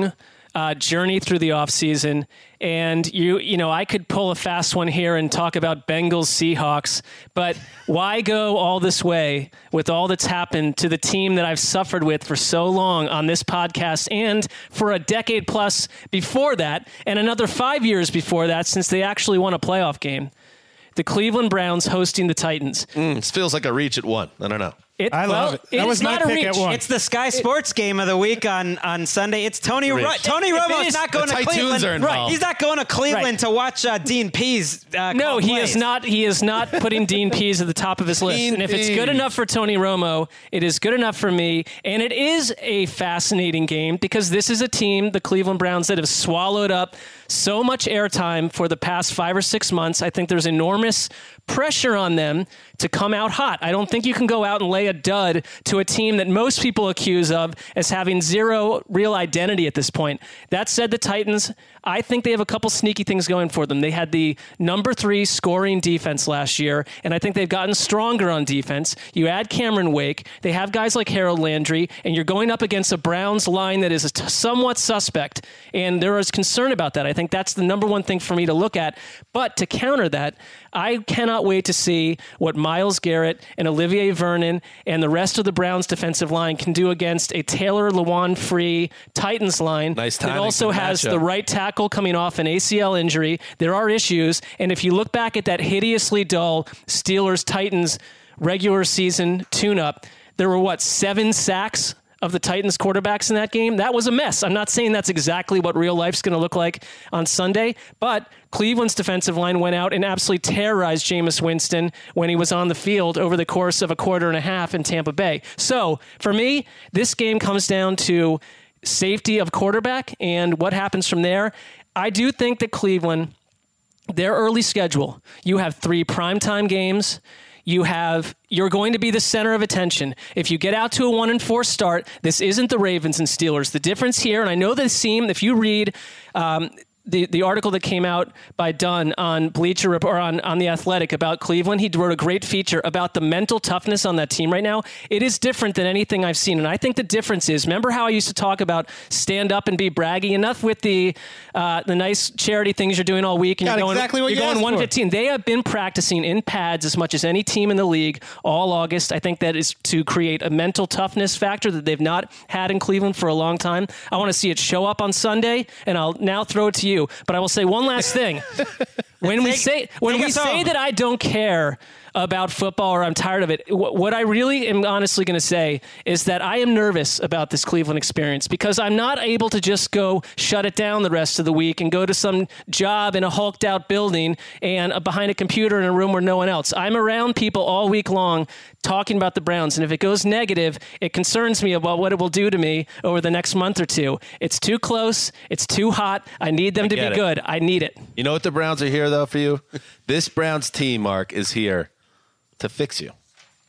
uh, journey through the offseason. And you, you know, I could pull a fast one here and talk about Bengals Seahawks, but why go all this way with all that's happened to the team that I've suffered with for so long on this podcast and for a decade plus before that, and another five years before that since they actually won a playoff game? The Cleveland Browns hosting the Titans. Mm, this feels like a reach at one. I don't know. It, I well, love it. That was it's my not a pick reach. at one. It's the Sky Sports game of the week on, on Sunday. It's Tony Ro- Reach. Tony If it Romo's is- not going The to Titans Cleveland. are involved. He's not going to Cleveland Right. to watch uh, Dean Pease. Uh, No, call he plays. is not. He is not putting Dean Pease at the top of his list. Dean and if it's good Pease. enough for Tony Romo, it is good enough for me. And it is a fascinating game because this is a team, the Cleveland Browns, that have swallowed up so much airtime for the past five or six months. I think there's enormous pressure on them to come out hot. I don't think you can go out and lay a dud to a team that most people accuse of as having zero real identity at this point. That said, the Titans, I think they have a couple sneaky things going for them. They had the number three scoring defense last year, and I think they've gotten stronger on defense. You add Cameron Wake, they have guys like Harold Landry, and you're going up against a Browns line that is t- somewhat suspect, and there is concern about that. I think that's the number one thing for me to look at. But to counter that, I cannot wait to see what Myles Garrett and Olivier Vernon and the rest of the Browns defensive line can do against a Taylor Lewan-free Titans line Nice that timing also for the has matchup. the right tackle coming off an A C L injury. There are issues, and if you look back at that hideously dull Steelers-Titans regular season tune-up, there were, what, seven sacks of the Titans quarterbacks in that game? That was a mess. I'm not saying that's exactly what real life's going to look like on Sunday, but Cleveland's defensive line went out and absolutely terrorized Jameis Winston when he was on the field over the course of a quarter and a half in Tampa Bay. So, for me, this game comes down to safety of quarterback and what happens from there. I do think that Cleveland, their early schedule, you have three primetime games. You have, you're going to be the center of attention. If you get out to a one and four start, this isn't the Ravens and Steelers. The difference here, and I know this seem, if you read um, the the article that came out by Dunn on Bleacher Report, or on, on The Athletic about Cleveland, he wrote a great feature about the mental toughness on that team right now. It is different than anything I've seen. And I think the difference is, remember how I used to talk about stand up and be braggy? Enough with the uh, the nice charity things you're doing all week. And Got you're going, exactly what you're you going asked one for. fifteen. They have been practicing in pads as much as any team in the league all August. I think that is to create a mental toughness factor that they've not had in Cleveland for a long time. I want to see it show up on Sunday, and I'll now throw it to you. But I will say one last thing. When we Take- say when take we us say home. that I don't care about football or I'm tired of it, wh- what I really am honestly going to say is that I am nervous about this Cleveland experience because I'm not able to just go shut it down the rest of the week and go to some job in a hulked out building and uh, behind a computer in a room where no one else. I'm around people all week long talking about the Browns, and if it goes negative, it concerns me about what it will do to me over the next month or two. It's too close. It's too hot. I need them to be get it. good. I need it. You know what the Browns are here, though, for you? This Browns team, Mark, is here to fix you.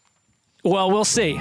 Well, we'll see.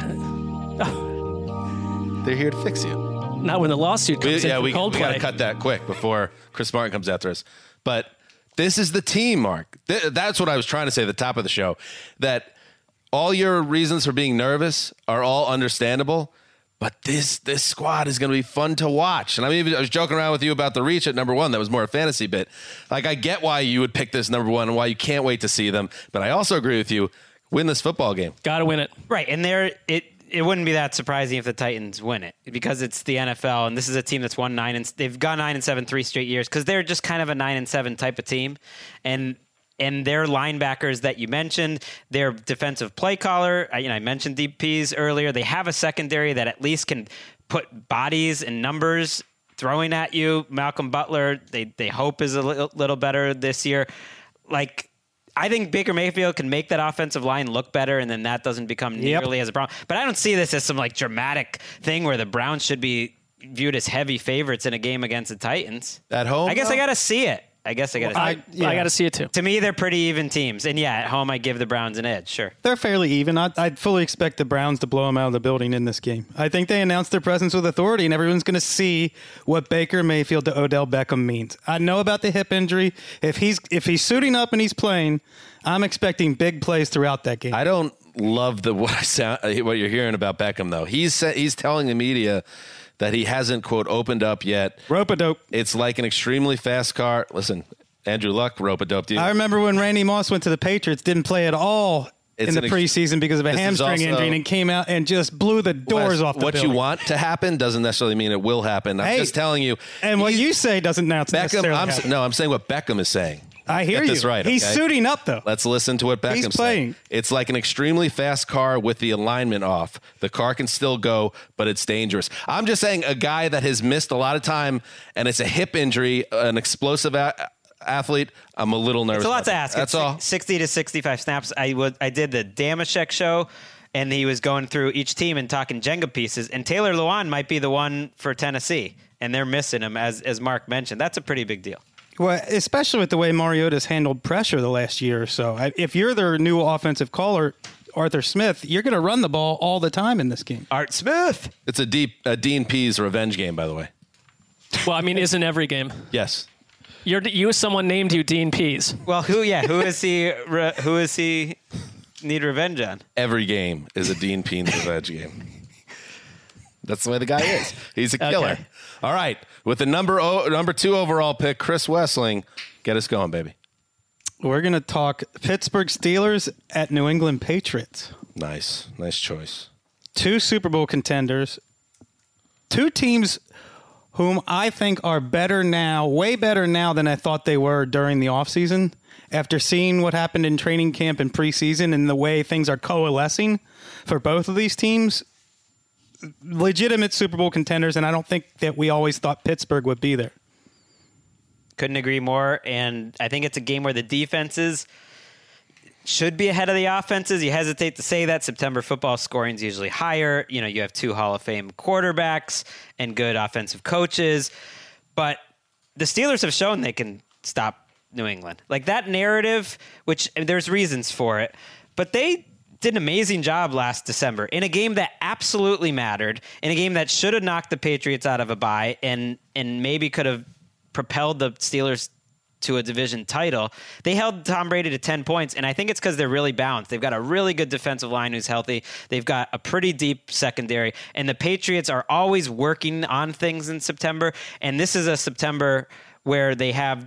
They're here to fix you. Not when the lawsuit We, comes yeah, in we, for we got to Coldplay. cut that quick before Chris Martin comes after us. But this is the team, Mark. Th- that's what I was trying to say at the top of the show, that all your reasons for being nervous are all understandable, but this this squad is going to be fun to watch. And I mean, I was joking around with you about the reach at number one. That was more a fantasy bit. Like, I get why you would pick this number one and why you can't wait to see them. But I also agree with you. Win this football game. Got to win it. Right, and there it it wouldn't be that surprising if the Titans win it because it's the N F L and this is a team that's won nine and they've gone nine and seven three straight years because they're just kind of a nine and seven type of team, and and their linebackers that you mentioned, their defensive play caller, I, you know, I mentioned D Ps earlier. They have a secondary that at least can put bodies and numbers throwing at you. Malcolm Butler, they they hope is a little, little better this year, like. I think Baker Mayfield can make that offensive line look better, and then that doesn't become nearly Yep. as a problem. But I don't see this as some like dramatic thing where the Browns should be viewed as heavy favorites in a game against the Titans. At home, I guess though? I got to see it. I guess I got to. I, see it. yeah. I got to see it too. To me, they're pretty even teams, and yeah, at home I give the Browns an edge. Sure. They're fairly even. I, I'd fully expect the Browns to blow them out of the building in this game. I think they announced their presence with authority, and everyone's going to see what Baker Mayfield to Odell Beckham means. I know about the hip injury. If he's if he's suiting up and he's playing, I'm expecting big plays throughout that game. I don't love the what I sound what you're hearing about Beckham though. He's sa- he's telling the media that he hasn't, quote, opened up yet. Rope-a-dope. It's like an extremely fast car. Listen, Andrew Luck, rope-a-dope. I remember when Randy Moss went to the Patriots, didn't play at all It's in the ex- preseason because of a hamstring also, injury, and came out and just blew the doors Wes, off the what building. you want to happen doesn't necessarily mean it will happen. I'm Hey, just telling you. And what you say doesn't now Beckham, necessarily I'm, happen. no, I'm saying what Beckham is saying. I hear Get you. this right, He's okay? suiting up, though. Let's listen to what Beckham's He's playing. saying. It's like an extremely fast car with the alignment off. The car can still go, but it's dangerous. I'm just saying a guy that has missed a lot of time, and it's a hip injury, an explosive a- athlete, I'm a little nervous. It's a lot about to that. ask. That's It's all. sixty to sixty-five snaps. I would. I did the Damashek show, and he was going through each team and talking Jenga pieces. And Taylor Lewan might be the one for Tennessee, and they're missing him, as as Mark mentioned. That's a pretty big deal. Well, especially with the way Mariota's handled pressure the last year or so. I- If you're their new offensive caller, Arthur Smith, you're going to run the ball all the time in this game. Art Smith. It's a deep a Dean Pease revenge game, by the way. Well, I mean, isn't every game? Yes. You're you someone named you Dean Pease. Well, who? Yeah, who is he? Re, who is he? Need revenge on? Every game is a Dean Pease revenge game. That's the way the guy is. He's a killer. Okay. All right. With the number o- number two overall pick, Chris Wessling, get us going, baby. We're going to talk Pittsburgh Steelers at New England Patriots. Nice. Nice choice. Two Super Bowl contenders. Two teams whom I think are better now, way better now than I thought they were during the offseason. After seeing what happened in training camp and preseason and the way things are coalescing for both of these teams, legitimate Super Bowl contenders, and I don't think that we always thought Pittsburgh would be there. Couldn't agree more. And I think it's a game where the defenses should be ahead of the offenses. You hesitate to say that. September football scoring is usually higher. You know, you have two Hall of Fame quarterbacks and good offensive coaches. But the Steelers have shown they can stop New England. Like that narrative, which there's reasons for it, but they did an amazing job last December in a game that absolutely mattered, in a game that should have knocked the Patriots out of a bye and and maybe could have propelled the Steelers to a division title. They held Tom Brady to ten points, and I think it's because they're really balanced. They've got a really good defensive line who's healthy. They've got a pretty deep secondary, and the Patriots are always working on things in September, and this is a September where they have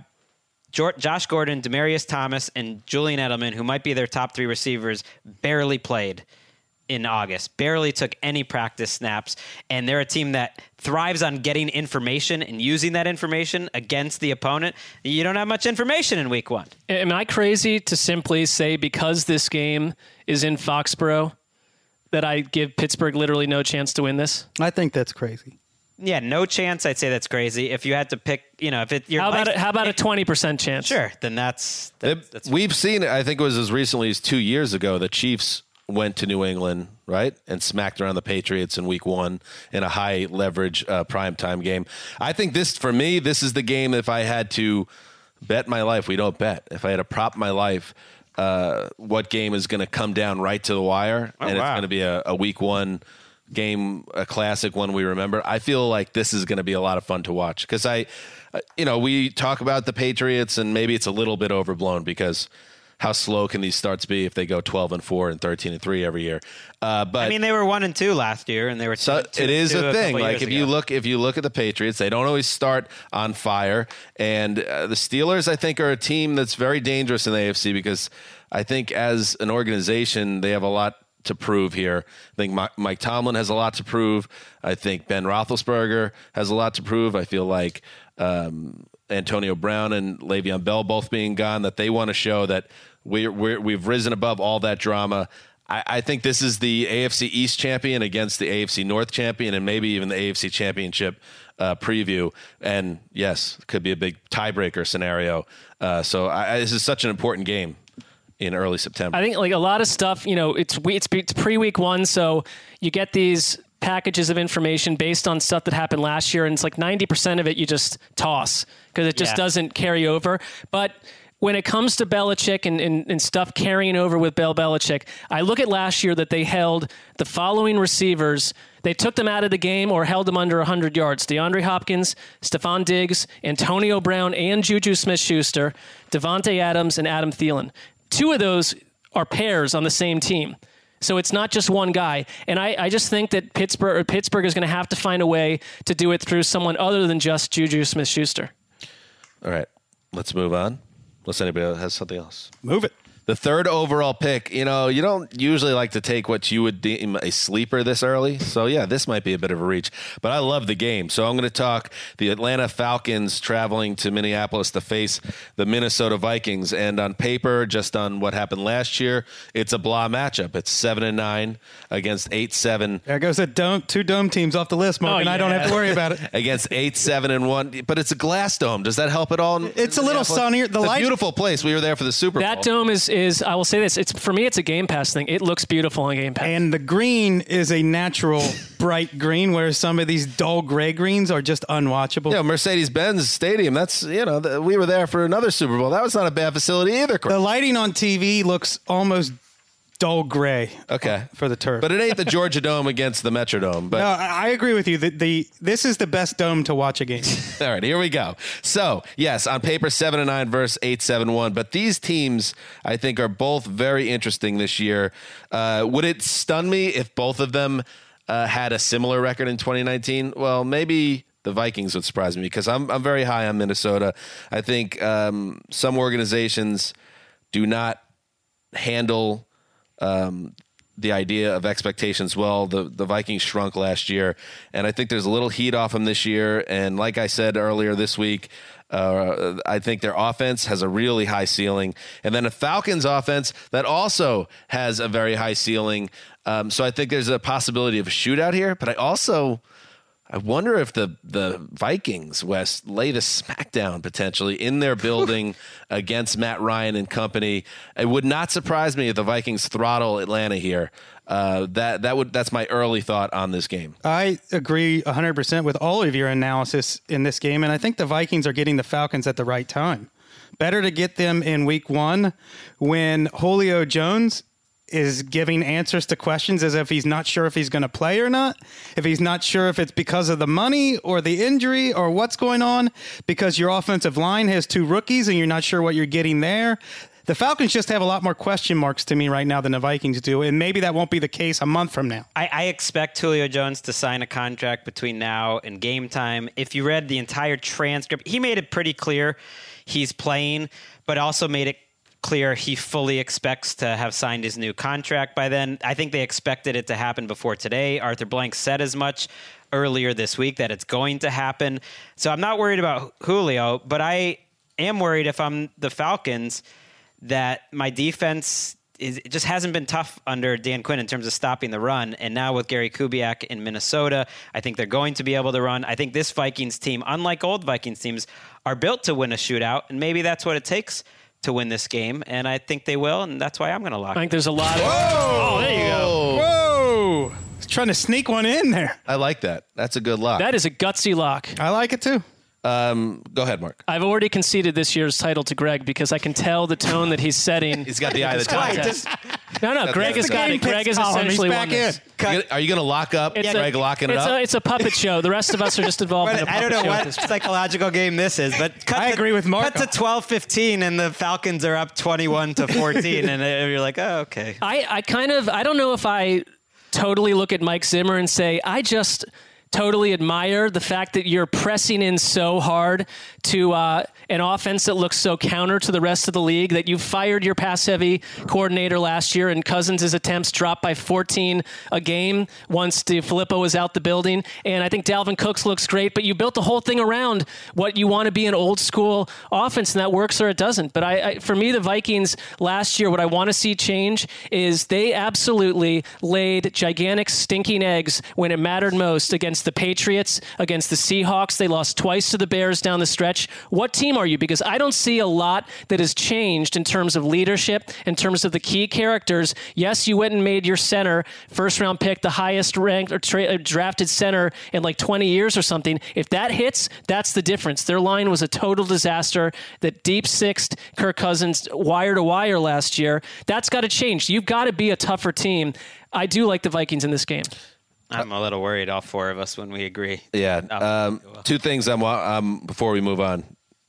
Josh Gordon, Demaryius Thomas, and Julian Edelman, who might be their top three receivers, barely played in August, barely took any practice snaps. And they're a team that thrives on getting information and using that information against the opponent. You don't have much information in week one. Am I crazy to simply say because this game is in Foxborough that I give Pittsburgh literally no chance to win this? I think that's crazy. Yeah, no chance. I'd say that's crazy. If you had to pick, you know, if it, your how about life, a, how about a twenty percent chance? Sure, then that's, that's, that's We've seen it. I think it was as recently as two years ago. The Chiefs went to New England, right, and smacked around the Patriots in Week One in a high leverage uh, primetime game. I think this, for me, this is the game. If I had to bet my life, we don't bet. If I had to prop my life, uh, what game is going to come down right to the wire, Oh, and wow. it's going to be a, a Week One game, a classic one we remember. I feel like this is going to be a lot of fun to watch because I, uh, you know, we talk about the Patriots and maybe it's a little bit overblown because how slow can these starts be if they go twelve and four and thirteen and three every year? Uh, but I mean, they were one and two last year, and they were two, so two, it is two a thing. couple Like years if ago. you look, if you look at the Patriots, they don't always start on fire, and uh, the Steelers, I think, are a team that's very dangerous in the A F C because I think as an organization they have a lot to prove here. I think Mike, Mike Tomlin has a lot to prove. I think Ben Roethlisberger has a lot to prove. I feel like um, Antonio Brown and Le'Veon Bell both being gone, that they want to show that we're, we're, we've risen above all that drama. I, I think this is the A F C East champion against the A F C North champion and maybe even the A F C championship uh, preview. And yes, it could be a big tiebreaker scenario. Uh, so I, this is such an important game in early September. I think like a lot of stuff, you know, it's it's, it's pre-week one, so you get these packages of information based on stuff that happened last year, and it's like ninety percent of it you just toss because it just Yeah. doesn't carry over. But when it comes to Belichick and, and, and stuff carrying over with Bill Belichick, I look at last year that they held the following receivers. They took them out of the game or held them under one hundred yards. DeAndre Hopkins, Stephon Diggs, Antonio Brown, and Juju Smith-Schuster, Devontae Adams, and Adam Thielen. Two of those are pairs on the same team. So it's not just one guy. And I, I just think that Pittsburgh, or Pittsburgh is going to have to find a way to do it through someone other than just Juju Smith-Schuster. All right, let's move on. Unless anybody has something else. Move it. The third overall pick, you know, you don't usually like to take what you would deem a sleeper this early. So, yeah, this might be a bit of a reach. But I love the game. So I'm going to talk the Atlanta Falcons traveling to Minneapolis to face the Minnesota Vikings. And on paper, just on what happened last year, it's a blah matchup. It's seven and nine against eight seven. There goes a dome, two dome teams off the list, Mark, Oh, and I don't yeah. have to worry about it. Against eight seven and one. But it's a glass dome. Does that help at all? It's a little sunnier. The It's a light- beautiful place. We were there for the Super Bowl. That dome is, is, I will say this, it's for me, it's a Game Pass thing. It looks beautiful on Game Pass. And the green is a natural bright green, whereas some of these dull gray greens are just unwatchable. Yeah, Mercedes-Benz Stadium. That's, you know, the, we were there for another Super Bowl. That was not a bad facility either. The lighting on T V looks almost dull gray. Okay. For the turf. But it ain't the Georgia Dome against the Metrodome. But no, I I agree with you. The, the This is the best dome to watch a game. all right, here we go. So, yes, on paper, seven and nine versus eight seven one. But these teams, I think, are both very interesting this year. Uh, would it stun me if both of them uh, had a similar record in twenty nineteen? Well, maybe the Vikings would surprise me because I'm I'm very high on Minnesota. I think um, some organizations do not handle um, the idea of expectations well. The the Vikings shrunk last year, and I think there's a little heat off them this year. And like I said earlier this week, uh, I think their offense has a really high ceiling, and then a Falcons offense that also has a very high ceiling. Um, so I think there's a possibility of a shootout here, but I also I wonder if the, the Vikings, Wes, lay the smackdown potentially in their building against Matt Ryan and company. It would not surprise me if the Vikings throttle Atlanta here. Uh, that that would that's my early thought on this game. I agree one hundred percent with all of your analysis in this game, and I think the Vikings are getting the Falcons at the right time. Better to get them in week one when Julio Jones is giving answers to questions as if he's not sure if he's going to play or not, if he's not sure if it's because of the money or the injury or what's going on, because your offensive line has two rookies and you're not sure what you're getting there. The Falcons just have a lot more question marks to me right now than the Vikings do, and maybe that won't be the case a month from now. I, I expect Julio Jones to sign a contract between now and game time. If you read the entire transcript, he made it pretty clear he's playing, but also made it clear he fully expects to have signed his new contract by then. I think they expected it to happen before today. Arthur Blank said as much earlier this week that it's going to happen. So I'm not worried about Julio, but I am worried if I'm the Falcons that my defense is it just hasn't been tough under Dan Quinn in terms of stopping the run. And now with Gary Kubiak in Minnesota, I think they're going to be able to run. I think this Vikings team, unlike old Vikings teams, are built to win a shootout, and maybe that's what it takes to win this game, and I think they will, and that's why I'm going to lock I think it. there's a lot of... Whoa! Oh, there you go. Whoa! He's trying to sneak one in there. I like that. That's a good lock. That is a gutsy lock. I like it too. Um, go ahead, Mark. I've already conceded this year's title to Greg because I can tell the tone that he's setting. He's got the eye of the tiger. contest. No, no, Greg has the got it. Greg has essentially won this. Are you going to lock up It's Greg a, locking it it's up? A, it's a puppet show. The rest of us are just involved in a But puppet I don't know show at what this point. psychological game this is, but cut I to, agree with Mark. Cut to twelve fifteen, and the Falcons are up twenty-one to fourteen, and you're like, oh, okay. I, I kind of, I don't know if I totally look at Mike Zimmer and say, I just totally admire the fact that you're pressing in so hard to uh, an offense that looks so counter to the rest of the league, that you fired your pass-heavy coordinator last year and Cousins' attempts dropped by fourteen a game once DeFilippo was out the building. And I think Dalvin Cook looks great, but you built the whole thing around what you want to be an old-school offense, and that works or it doesn't. But I, I, for me, the Vikings last year, what I want to see change is they absolutely laid gigantic stinking eggs when it mattered most against the Patriots, against the Seahawks. They lost twice to the Bears down the stretch. What team are you? Because I don't see a lot that has changed in terms of leadership, in terms of the key characters. Yes, you went and made your center, first round pick, the highest ranked or tra- drafted center in like twenty years or something. If that hits, that's the difference. Their line was a total disaster. That deep sixth Kirk Cousins wire to wire last year. That's got to change. You've got to be a tougher team. I do like the Vikings in this game. I'm a little worried, all four of us, when we agree. Yeah. Um, Um, two things I'm, um, before we move on.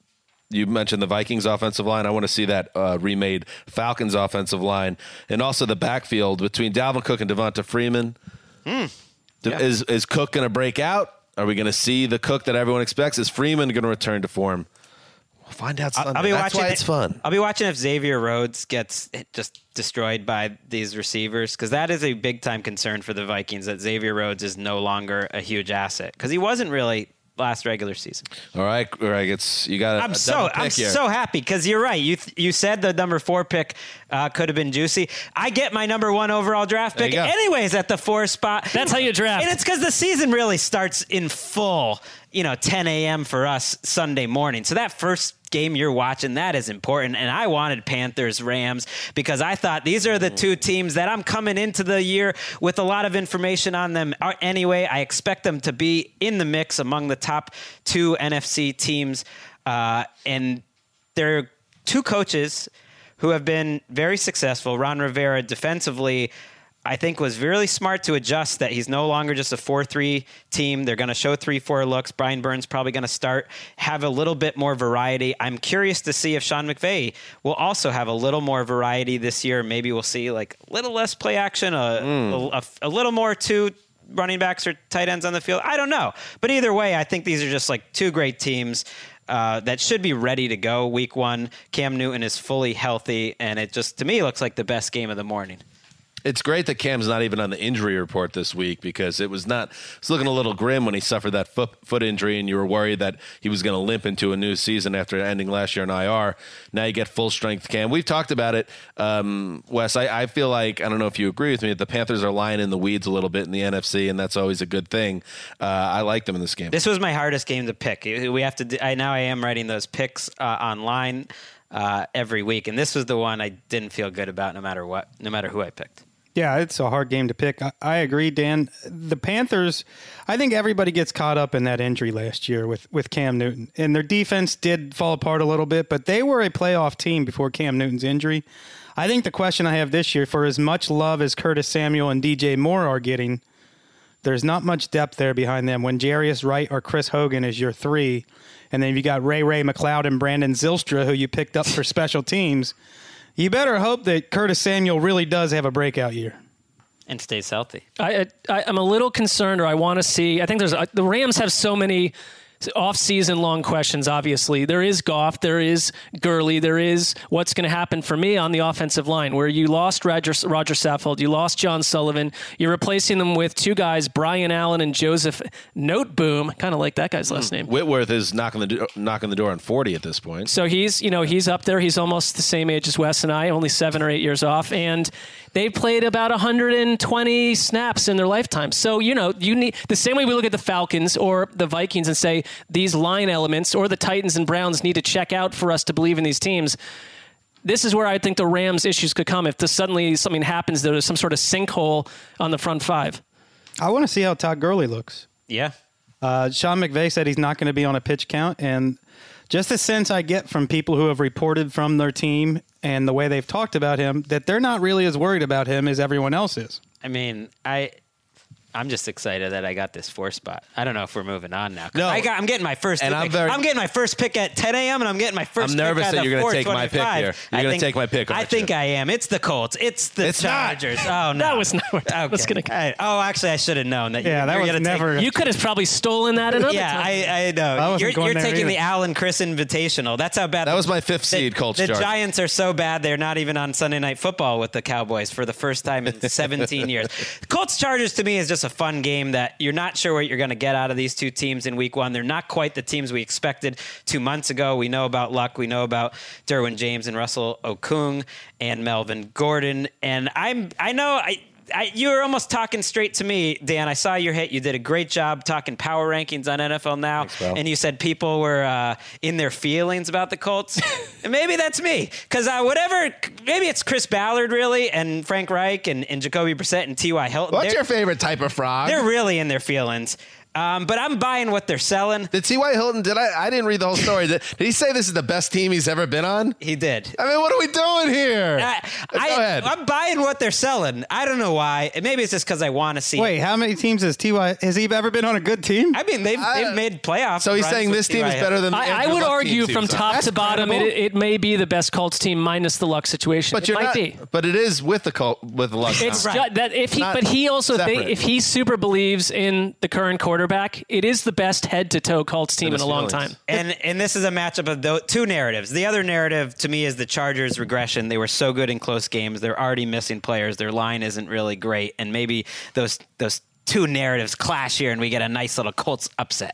You mentioned the Vikings offensive line. I want to see that uh, remade Falcons offensive line, and also the backfield between Dalvin Cook and Devonta Freeman. Mm. Yeah. Is is Cook going to break out? Are we going to see the Cook that everyone expects? Is Freeman going to return to form? We'll find out Sunday. I'll be That's watching why it's fun. I'll be watching if Xavier Rhodes gets just destroyed by these receivers, because that is a big time concern for the Vikings, that Xavier Rhodes is no longer a huge asset, because he wasn't really last regular season. All right, Greg, it's you got. I'm so I'm here. so happy, because you're right. You th- you said the number four pick uh, could have been juicy. I get my number one overall draft pick anyways at the four spot. That's how you draft, and it's because the season really starts in full. You know, ten a.m. for us Sunday morning. So that first game you're watching, that is important. And I wanted Panthers Rams because I thought these are the two teams that I'm coming into the year with a lot of information on them. Anyway, I expect them to be in the mix among the top two N F C teams. Uh, and there are two coaches who have been very successful. Ron Rivera defensively, I think, was really smart to adjust that he's no longer just a four three team. They're going to show three four looks. Brian Burns probably going to start, have a little bit more variety. I'm curious to see if Sean McVay will also have a little more variety this year. Maybe we'll see like a little less play action, a, mm. a, a, a little more two running backs or tight ends on the field. I don't know. But either way, I think these are just like two great teams uh, that should be ready to go week one. Cam Newton is fully healthy, and it just, to me, looks like the best game of the morning. It's great that Cam's not even on the injury report this week, because it was not. It's looking a little grim when he suffered that foot foot injury, and you were worried that he was going to limp into a new season after ending last year in I R. Now you get full strength Cam. We've talked about it, um, Wes. I, I feel like, I don't know if you agree with me, that the Panthers are lying in the weeds a little bit in the N F C, and that's always a good thing. Uh, I like them in this game. This was my hardest game to pick. We have to. Do, I now I am writing those picks uh, online uh, every week, and this was the one I didn't feel good about, no matter what, no matter who I picked. Yeah, it's a hard game to pick. I, I agree, Dan. The Panthers, I think everybody gets caught up in that injury last year with, with Cam Newton. And their defense did fall apart a little bit, but they were a playoff team before Cam Newton's injury. I think the question I have this year, for as much love as Curtis Samuel and D J Moore are getting, there's not much depth there behind them. When Jarius Wright or Chris Hogan is your three, and then you got Ray Ray McLeod and Brandon Zylstra, who you picked up for special teams, you better hope that Curtis Samuel really does have a breakout year and stays healthy. I, I, I'm a little concerned, or I want to see. I think there's the Rams have so many off-season long questions. Obviously, there is Goff, there is Gurley, there is what's going to happen for me on the offensive line, where you lost Roger, Roger Saffold, you lost John Sullivan, you're replacing them with two guys, Brian Allen and Joseph Noteboom. Kind of like that guy's last name. Whitworth is knocking the do- knocking the door on forty at this point. So he's you know he's up there. He's almost the same age as Wes and I, only seven or eight years off, and they played about one hundred twenty snaps in their lifetime. So, you know, you need the same way we look at the Falcons or the Vikings and say these line elements, or the Titans and Browns need to check out for us to believe in these teams. This is where I think the Rams' issues could come if suddenly something happens. There's some sort of sinkhole on the front five. I want to see how Todd Gurley looks. Yeah. Uh, Sean McVay said he's not going to be on a pitch count, and just the sense I get from people who have reported from their team and the way they've talked about him, that they're not really as worried about him as everyone else is. I mean, I, I'm just excited that I got this four spot. I don't know if we're moving on now. No, I got, I'm getting my first. And pick. I'm, very, I'm getting my first pick at ten a.m. and I'm getting my first. I'm nervous pick that you're going to take my pick here. You're going to take my pick. I think you? I am. It's the Colts. It's the it's Chargers. Not. Oh no, that was not what I okay. was going to. Oh, actually, I should have known that. Yeah, you, that was was never. Take, you could have probably stolen that another yeah, time. I, I know. You're, you're taking either. the Allen Chris Invitational. That's how bad. That the, was my fifth seed. The, Colts. The Chargers. Giants are so bad they're not even on Sunday Night Football with the Cowboys for the first time in seventeen years. Colts Chargers to me is just a fun game that you're not sure what you're going to get out of these two teams in week one. They're not quite the teams we expected two months ago. We know about Luck. We know about Derwin James and Russell Okung and Melvin Gordon. And I'm, I know I, I, you were almost talking straight to me, Dan. I saw your hit. You did a great job talking power rankings on N F L Now. Thanks, and you said people were uh, in their feelings about the Colts. And maybe that's me. Because uh, whatever, maybe it's Chris Ballard, really, and Frank Reich and, and Jacoby Brissett and T Y Hilton. What's they're, your favorite type of frog? They're really in their feelings. Um, but I'm buying what they're selling. Did T Y. Hilton, did I, I didn't read the whole story. Did, did he say this is the best team he's ever been on? He did. I mean, what are we doing here? I, Go I, ahead. I'm buying what they're selling. I don't know why. Maybe it's just because I want to see. Wait, how many teams has T Y? Has he ever been on a good team? I mean, they've, I- they've made playoffs. So he's runs saying with this team T Y. is better than the I, I Andrew would Luck argue team from seems top like. to bottom, it, credible. it may be the best Colts team minus the Luck situation. But it you're might not. be. But it is with the Col- with the Luck. It's now. ju- that if he, Not but he also if, they, separate. if he super believes in the current quarterback, it is the best head to toe Colts team And in his a long feelings. time. And and this is a matchup of tho- two narratives. The other narrative to me is the Chargers' regression. They were so good in close games. They're already missing players. Their line isn't really great. And maybe those those two narratives clash here, and we get a nice little Colts upset.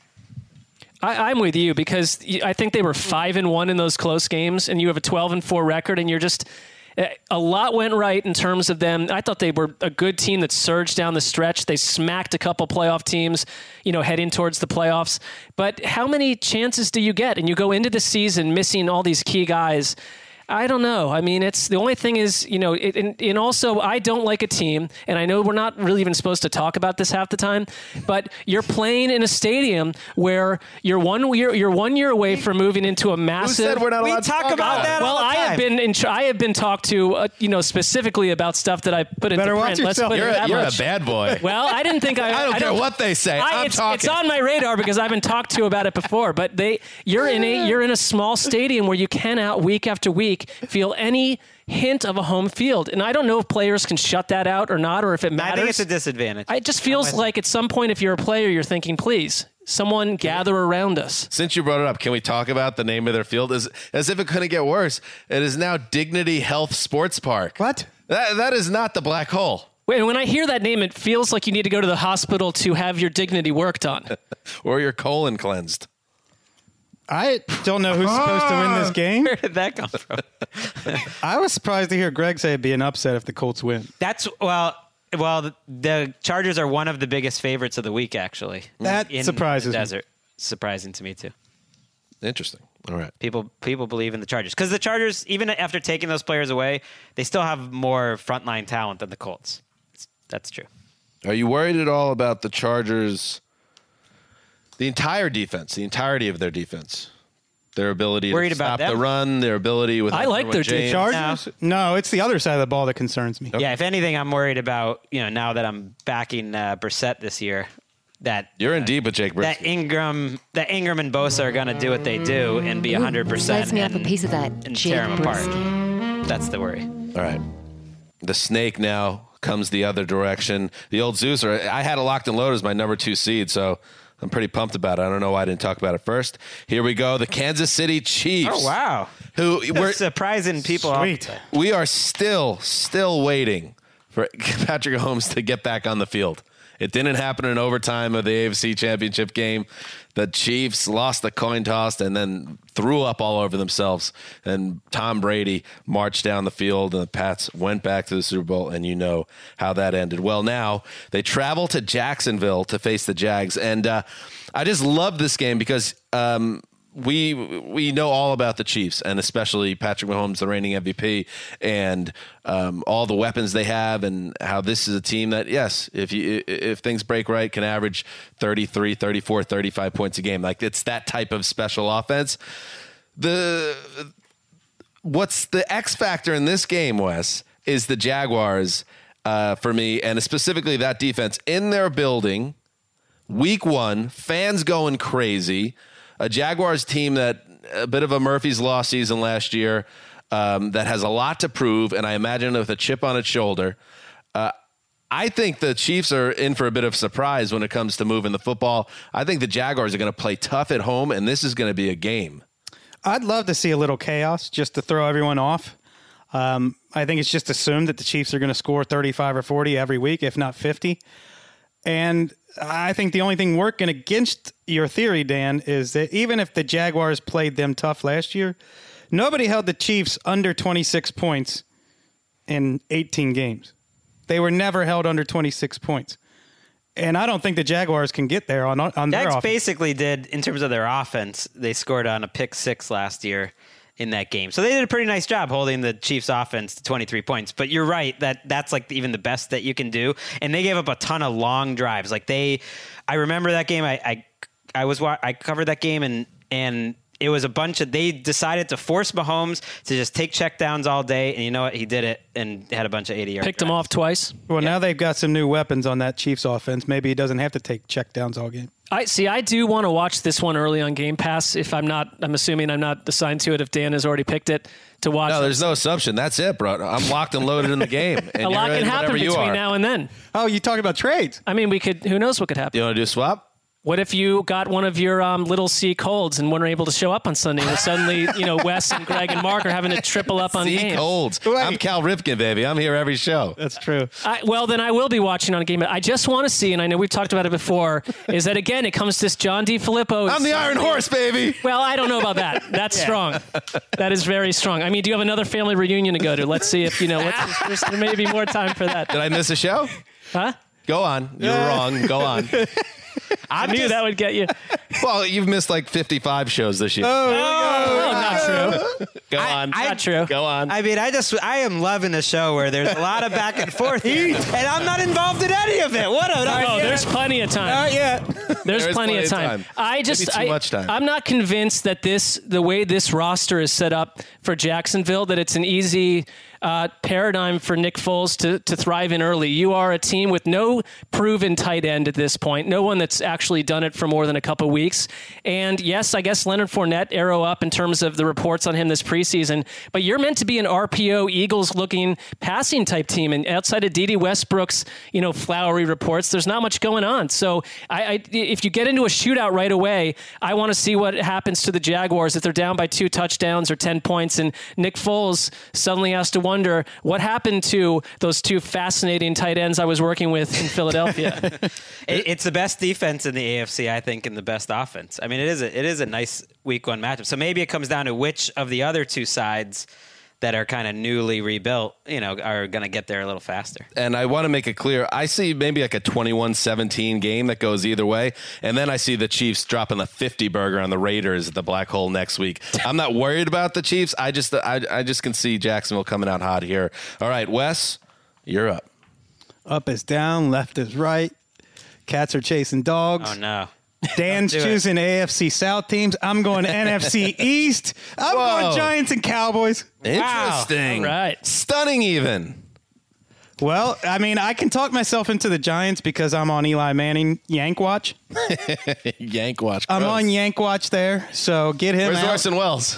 I, I'm with you because y- I think they were five and one in those close games, and you have a twelve and four record, and you're just a lot went right in terms of them. I thought they were a good team that surged down the stretch. They smacked a couple playoff teams, you know, heading towards the playoffs. But how many chances do you get? And you go into the season missing all these key guys. I don't know. I mean, it's the only thing is, you know, it, and, and also I don't like a team, and I know we're not really even supposed to talk about this half the time, but you're playing in a stadium where you're one year you're one year away from moving into a Who massive. said we're not We allowed to talk talk about about that it? Well, all the I have time. been in, I have been talked to, uh, you know, specifically about stuff that I put into Better watch print. Let's yourself. put it You're, a, that you're a much. bad boy. Well, I didn't think I. I don't care what they say. I, I'm it's, talking. it's on my radar because I've been talked to about it before. But they, you're in a you're in a small stadium where you cannot week after week feel any hint of a home field, and I don't know if players can shut that out or not, or if it I matters. think it's a disadvantage. It just feels like at some point, if you're a player, you're thinking, please, someone gather around us. Since you brought it up, can we talk about the name of their field? As, as if it couldn't get worse. It is now Dignity Health Sports Park. What? That, that is not the black hole. Wait, when I hear that name, it feels like you need to go to the hospital to have your dignity worked on. Or your colon cleansed. I don't know who's supposed to win this game. Where did that come from? I was surprised to hear Greg say it'd be an upset if the Colts win. That's well, well. The, the Chargers are one of the biggest favorites of the week, actually. That in surprises the me. desert. Surprising to me too. Interesting. All right. People people believe in the Chargers because the Chargers, even after taking those players away, they still have more frontline talent than the Colts. That's true. Are you worried at all about the Chargers, the entire defense, the entirety of their defense? Their ability Worried to about stop the them? run, their ability with I like Edgerrin their James. Chargers? No, it's the other side of the ball that concerns me. Yeah, if anything, I'm worried about, you know, now that I'm backing uh, Brissett this year, that You're in deep with Jake that Brisky. Ingram, that Ingram and Bosa are going to do what they do and be one hundred percent Slice me and, off a piece of that and Jake tear them apart. Brisky. That's the worry. All right. The snake now comes the other direction. The old Zeus, or I had it locked and loaded as my number two seed, so I'm pretty pumped about it. I don't know why I didn't talk about it first. Here we go. The Kansas City Chiefs. Oh, wow. Who We're we're, surprising people. Sweet. we are still, still waiting for Patrick Mahomes to get back on the field. It didn't happen in overtime of the A F C Championship game. The Chiefs lost the coin toss and then threw up all over themselves. And Tom Brady marched down the field, and the Pats went back to the Super Bowl, and you know how that ended. Well, now they travel to Jacksonville to face the Jags. And uh, I just love this game because um, we we know all about the Chiefs, and especially Patrick Mahomes, the reigning M V P, and um, all the weapons they have, and how this is a team that, yes, if you if things break right, can average thirty-three, thirty-four, thirty-five points a game. Like, it's that type of special offense. The what's the X factor in this game, Wes, is the Jaguars uh, for me, and specifically that defense in their building. Week one, fans going crazy. A Jaguars team that a bit of a Murphy's Law season last year, um, that has a lot to prove, and I imagine with a chip on its shoulder. Uh, I think the Chiefs are in for a bit of surprise when it comes to moving the football. I think the Jaguars are going to play tough at home, and this is going to be a game. I'd love to see a little chaos just to throw everyone off. Um, I think it's just assumed that the Chiefs are going to score thirty-five or forty every week, if not fifty. And I think the only thing working against your theory, Dan, is that even if the Jaguars played them tough last year, nobody held the Chiefs under twenty-six points in eighteen games. They were never held under twenty-six points. And I don't think the Jaguars can get there on on their Jags offense. basically did, in terms of their offense, they scored on a pick six last year in that game. So they did a pretty nice job holding the Chiefs offense to twenty-three points. But you're right that that's like even the best that you can do. And they gave up a ton of long drives. Like they, I remember that game. I, I, I was, I covered that game and, and it was a bunch of, they decided to force Mahomes to just take checkdowns all day. And you know what? He did it and had a bunch of eighty yards. Picked him off twice. Well, Yeah. now they've got some new weapons on that Chiefs offense. Maybe he doesn't have to take checkdowns all game. I see. I do want to watch this one early on Game Pass. If I'm not, I'm assuming I'm not assigned to it. If Dan has already picked it to watch. No, there's no assumption. That's it, bro. I'm locked and loaded in the game. And a lot you're can in happen whatever you between are. now and then. Oh, you talking about trades? I mean, we could. Who knows what could happen? You want to do a swap? What if you got one of your um, little C colds and weren't able to show up on Sunday? And suddenly, you know, Wes and Greg and Mark are having to triple up on See, games. colds. I'm Cal Ripken, baby. I'm here every show. That's true. I, well, then I will be watching on a game. I just want to see, and I know we've talked about it before, is that, again, it comes to this John D. Filippo. I'm the Iron Horse, baby. Well, I don't know about that. That's strong. That is very strong. I mean, do you have another family reunion to go to? Let's see if, you know, let's, there's, there may be more time for that. Did I miss a show? Huh? Go on. You're wrong. Go on. I knew that would get you. Well, you've missed like fifty-five shows this year. Oh, not true. Go on. I- Not true. Go on. I mean, I just, I am loving a show where there's a lot of back and forth here, and I'm not involved in any of it. What a, Oh, there's plenty of time. Not yet. There's There is plenty, plenty of of time. time. I just, Maybe too I, much time. I'm not convinced that this, the way this roster is set up for Jacksonville, that it's an easy uh, paradigm for Nick Foles to, to thrive in early. You are a team with no proven tight end at this point, no one that's actually done it for more than a couple weeks. And yes, I guess Leonard Fournette arrow up in terms of the reports on him this preseason, but you're meant to be an R P O Eagles-looking passing type team, and outside of Dede Westbrook's, you know, flowery reports, there's not much going on. So I, I, if you get into a shootout right away, I want to see what happens to the Jaguars if they're down by two touchdowns or ten points, and Nick Foles suddenly has to wonder what happened to those two fascinating tight ends I was working with in Philadelphia. It, it's the best defense in the A F C, I think, and the best offense. I mean, it is a, it is a nice week one matchup. So maybe it comes down to which of the other two sides that are kind of newly rebuilt, you know, are going to get there a little faster. And I want to make it clear, I see maybe like a twenty-one seventeen game that goes either way. And then I see the Chiefs dropping the fifty burger on the Raiders at the Black Hole next week. I'm not worried about the Chiefs. I just I, I just can see Jacksonville coming out hot here. All right, Wes, you're up. Up is down, left is right. Cats are chasing dogs. Oh, no. Dan's Don't do it. choosing A F C South teams. I'm going N F C East. I'm Whoa. going Giants and Cowboys. Interesting. All right. Stunning even. Well, I mean, I can talk myself into the Giants because I'm on Eli Manning Yank Watch. Yank watch. I'm Gross. on Yank Watch there, so get him Where's out. Orson Welles?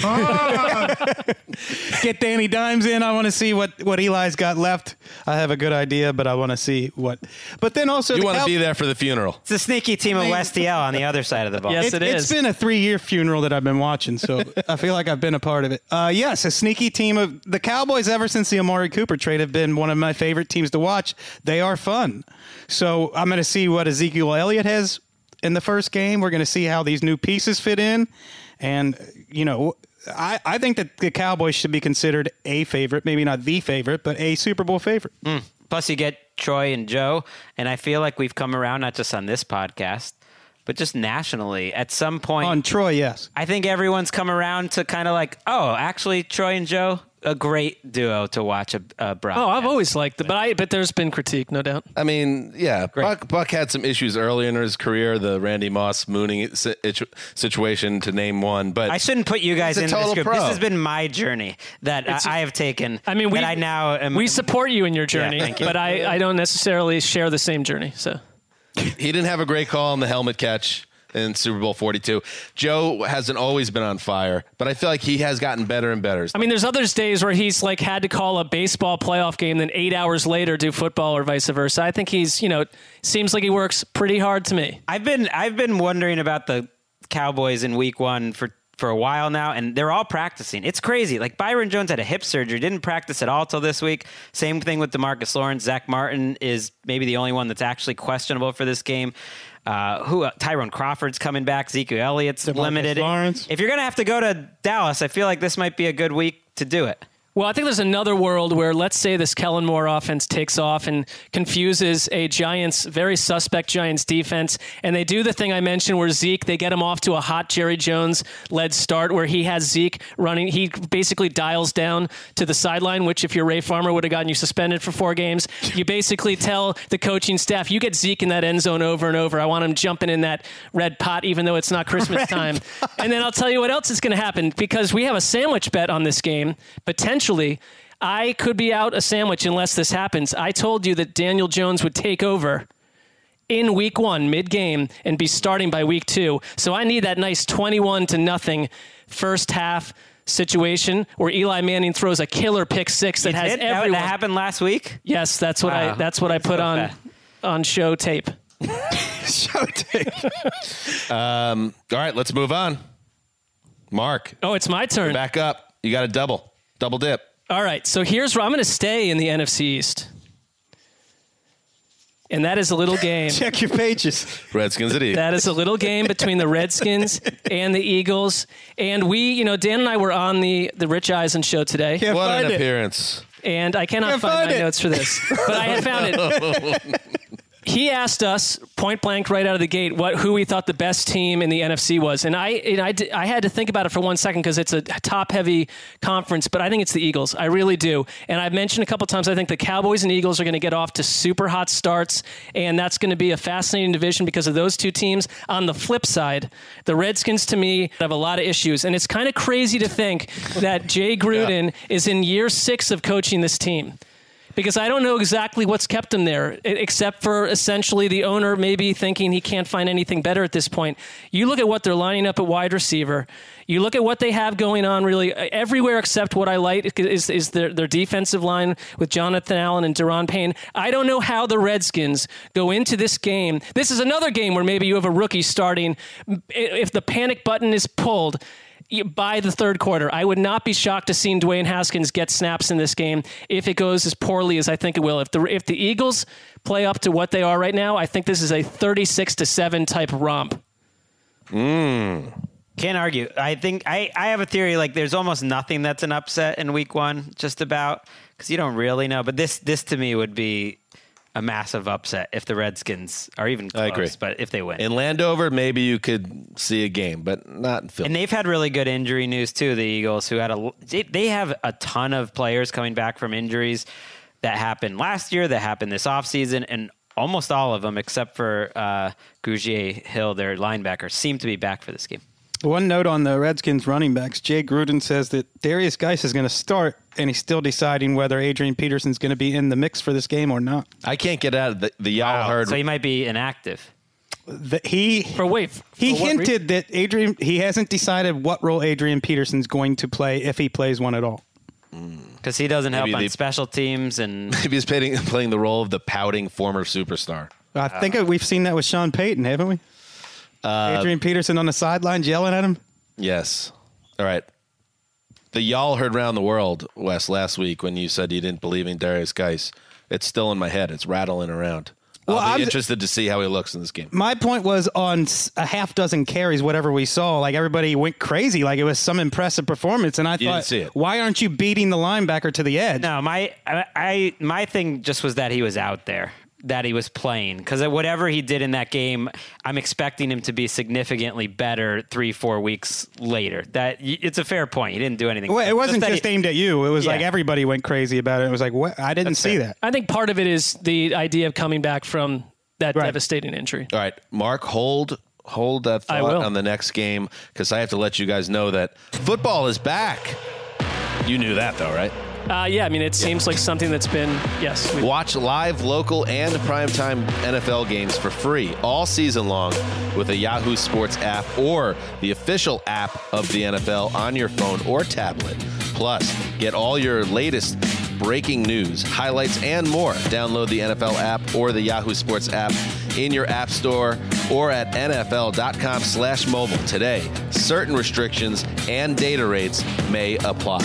Get Danny Dimes in. I want to see what, what Eli's got left. I have a good idea, but I want to see what. But then also, You the want to Cow- be there for the funeral. It's a sneaky team of West T L on the other side of the ball. Yes, It, it is. It's been a three-year funeral that I've been watching, so I feel like I've been a part of it. Uh, yes, a sneaky team of the Cowboys ever since the Amari Cooper trade have been one of my favorite teams to watch. They are fun. So I'm going to see what Ezekiel Elliott has in the first game. We're going to see how these new pieces fit in. And, you know, I, I think that the Cowboys should be considered a favorite, maybe not the favorite, but a Super Bowl favorite. Mm. Plus, you get Troy and Joe, and I feel like we've come around, not just on this podcast, but just nationally. At some point, On Troy, yes. I think everyone's come around to kind of like, oh, actually, Troy and Joe, a great duo to watch a, a broadcast. Oh, I've always liked it, but I but there's been critique, no doubt. I mean, yeah, Buck, Buck had some issues early in his career, the Randy Moss mooning si- situation, to name one. But I shouldn't put you guys he's a in this total group. pro. This has been my journey that I, I have taken. I mean, we that I now am, we support you in your journey, Yeah, thank you. but I, I don't necessarily share the same journey. So he didn't have a great call on the helmet catch in Super Bowl forty-two. Joe hasn't always been on fire, but I feel like he has gotten better and better. I mean, there's others days where he's like had to call a baseball playoff game, then eight hours later do football or vice versa. I think he's, you know, seems like he works pretty hard to me. I've been I've been wondering about the Cowboys in week one for for a while now, and they're all practicing. It's crazy. Like Byron Jones had a hip surgery, didn't practice at all till this week. Same thing with DeMarcus Lawrence. Zach Martin is maybe the only one that's actually questionable for this game. Uh, who uh, Tyrone Crawford's coming back. Ezekiel Elliott's DeMarcus limited. Lawrence. If you're gonna have to go to Dallas, I feel like this might be a good week to do it. Well, I think there's another world where, let's say, this Kellen Moore offense takes off and confuses a Giants, very suspect Giants defense, and they do the thing I mentioned where Zeke, they get him off to a hot Jerry Jones-led start where he has Zeke running. He basically dials down to the sideline, which if you're Ray Farmer would have gotten you suspended for four games. You basically tell the coaching staff, you get Zeke in that end zone over and over. I want him jumping in that red pot, even though it's not Christmas Red time. pot. And then I'll tell you what else is going to happen, because we have a sandwich bet on this game, potentially. I could be out a sandwich unless this happens. I told you that Daniel Jones would take over in week one, mid-game, and be starting by week two. So I need that nice twenty-one to nothing first half situation where Eli Manning throws a killer pick six that You has did? That- everyone. That happened last week? Yes, that's what Wow. I that's what I put So on fast. on show tape. Show tape. Um, all right, let's move on. Mark, Oh, it's my turn. back up. You got a double. Double dip. All right, so here's where I'm going to stay in the N F C East. And that is a little game. Check your pages. Redskins at Eagles. That is a little game between the Redskins and the Eagles. And we, you know, Dan and I were on the, the Rich Eisen show today. Can't What find an it. appearance. And I cannot Can't find, find my it. notes for this. But I had found it. He asked us point blank right out of the gate what who we thought the best team in the N F C was, and I and I, di- I had to think about it for one second because it's a top heavy conference, but I think it's the Eagles. I really do, and I've mentioned a couple times I think the Cowboys and Eagles are going to get off to super hot starts, and that's going to be a fascinating division because of those two teams. On the flip side, the Redskins to me have a lot of issues, and it's kind of crazy to think that Jay Gruden yeah. is in year six of coaching this team. Because I don't know exactly what's kept him there, except for essentially the owner maybe thinking he can't find anything better at this point. You look at what they're lining up at wide receiver. You look at what they have going on really everywhere except what I like is, is their, their defensive line with Jonathan Allen and Daron Payne. I don't know how the Redskins go into this game. This is another game where maybe you have a rookie starting. If the panic button is pulled by the third quarter, I would not be shocked to see Dwayne Haskins get snaps in this game if it goes as poorly as I think it will. If the if the Eagles play up to what they are right now, I think this is a thirty-six to seven type romp. Mm. Can't argue. I think I, I have a theory like there's almost nothing that's an upset in week one, just about, because you don't really know. But this this to me would be a massive upset if the Redskins are even close, I agree. But if they win. In Landover, maybe you could see a game, but not in Philly. And they've had really good injury news too, the Eagles, who had a they have a ton of players coming back from injuries that happened last year, that happened this offseason, and almost all of them, except for uh, Gougier Hill, their linebacker, seem to be back for this game. One note on the Redskins running backs. Jay Gruden says that Darius Geis is going to start, and he's still deciding whether Adrian Peterson's going to be in the mix for this game or not. I can't get out of the, the y'all Wow. heard. So he might be inactive. The, he For wait, he for what hinted reason? that Adrian he hasn't decided what role Adrian Peterson's going to play, if he plays one at all. Because he doesn't help Maybe on they- special teams. And Maybe he's playing, playing the role of the pouting former superstar. I think we've seen that with Sean Payton, haven't we? Uh, Adrian Peterson on the sidelines yelling at him. Yes. All right. The y'all heard round the world, Wes, last week when you said you didn't believe in Darius Geis. It's still in my head. It's rattling around. Well, I'll be I'm- interested to see how he looks in this game. My point was on s- a half dozen carries, whatever we saw, like everybody went crazy, like it was some impressive performance. And I You thought, didn't see it. why aren't you beating the linebacker to the edge? no, my I, I my thing just was that he was out there, that he was playing. Because whatever he did in that game, I'm expecting him to be significantly better three, four weeks later. That it's a fair point. He didn't do anything. Well, it wasn't that just he- aimed at you. It was like Yeah. everybody went crazy about it. It was like, what? I didn't That's see fair. that. I think part of it is the idea of coming back from that Right. devastating injury. All right, Mark, hold hold that I thought will. on the next game because I have to let you guys know that football is back. You knew that, though, right? Uh, yeah, I mean, it seems like something that's been, yes. we- Watch live, local, and primetime N F L games for free all season long with a Yahoo Sports app or the official app of the N F L on your phone or tablet. Plus, get all your latest breaking news, highlights, and more. Download the N F L app or the Yahoo Sports app in your app store or at N F L dot com slash mobile today. Certain restrictions and data rates may apply.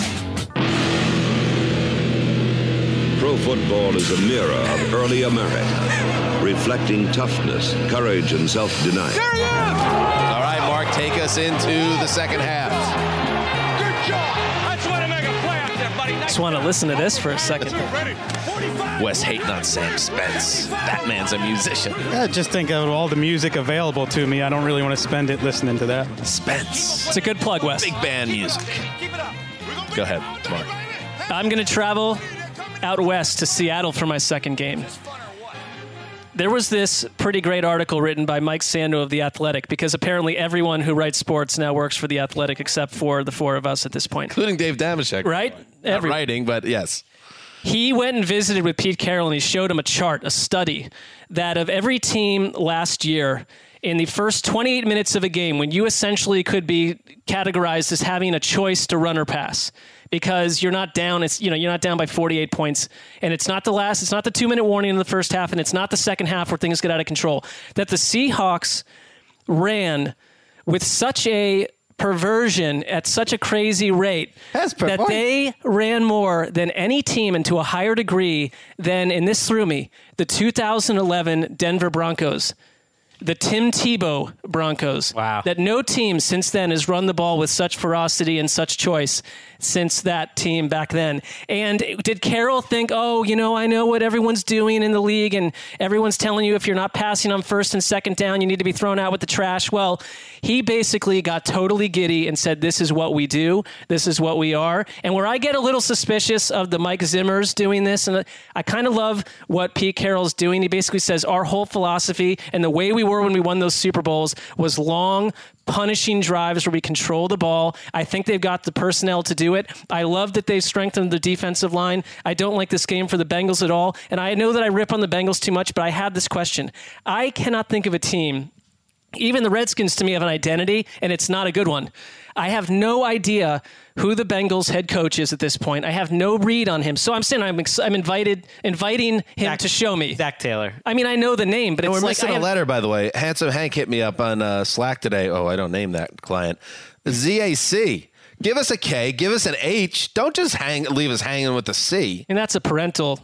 Pro football is a mirror of early America, reflecting toughness, courage, and self-denial. All right, Mark, take us into the second half. folks want to listen to this for a second. Wes hating on Sam Spence. That man's a musician. I just think of all the music available to me. I don't really want to spend it listening to that. Spence. It's a good plug, Wes. Big band music. Go ahead, Mark. I'm going to travel out west to Seattle for my second game. There was this pretty great article written by Mike Sando of The Athletic, because apparently everyone who writes sports now works for The Athletic except for the four of us at this point. Including Dave Damashek. Right? Not Every- writing, but yes. He went and visited with Pete Carroll, and he showed him a chart, a study, that of every team last year, in the first twenty-eight minutes of a game, when you essentially could be categorized as having a choice to run or pass, because you're not down, it's, you know, you're not down by forty-eight points, and it's not the last, it's not the two-minute warning in the first half, and it's not the second half where things get out of control, that the Seahawks ran with such a perversion at such a crazy rate That's per that point. they ran more than any team, and to a higher degree than, and this threw me, the two thousand eleven Denver Broncos. The Tim Tebow Broncos. Wow. That no team since then has run the ball with such ferocity and such choice since that team back then. And did Carroll think, oh, you know, I know what everyone's doing in the league, and everyone's telling you if you're not passing on first and second down, you need to be thrown out with the trash. Well, he basically got totally giddy and said, this is what we do. This is what we are. And where I get a little suspicious of the Mike Zimmers doing this, and I kind of love what Pete Carroll's doing. He basically says our whole philosophy and the way we were when we won those Super Bowls was long, punishing drives where we control the ball. I think they've got the personnel to do it. I love that they've strengthened the defensive line. I don't like this game for the Bengals at all. And I know that I rip on the Bengals too much, but I have this question. I cannot think of a team, even the Redskins to me have an identity, and it's not a good one. I have no idea who the Bengals head coach is at this point. I have no read on him. So I'm saying I'm ex- I'm invited inviting him Zach, to show me. Zach Taylor. I mean, I know the name, but And it's we're like missing I a have- letter, by the way. Handsome Hank hit me up on uh, Slack today. Oh, I don't name that client. Z A C. Give us a K. Give us an H. Don't just hang, leave us hanging with the C. and that's a parental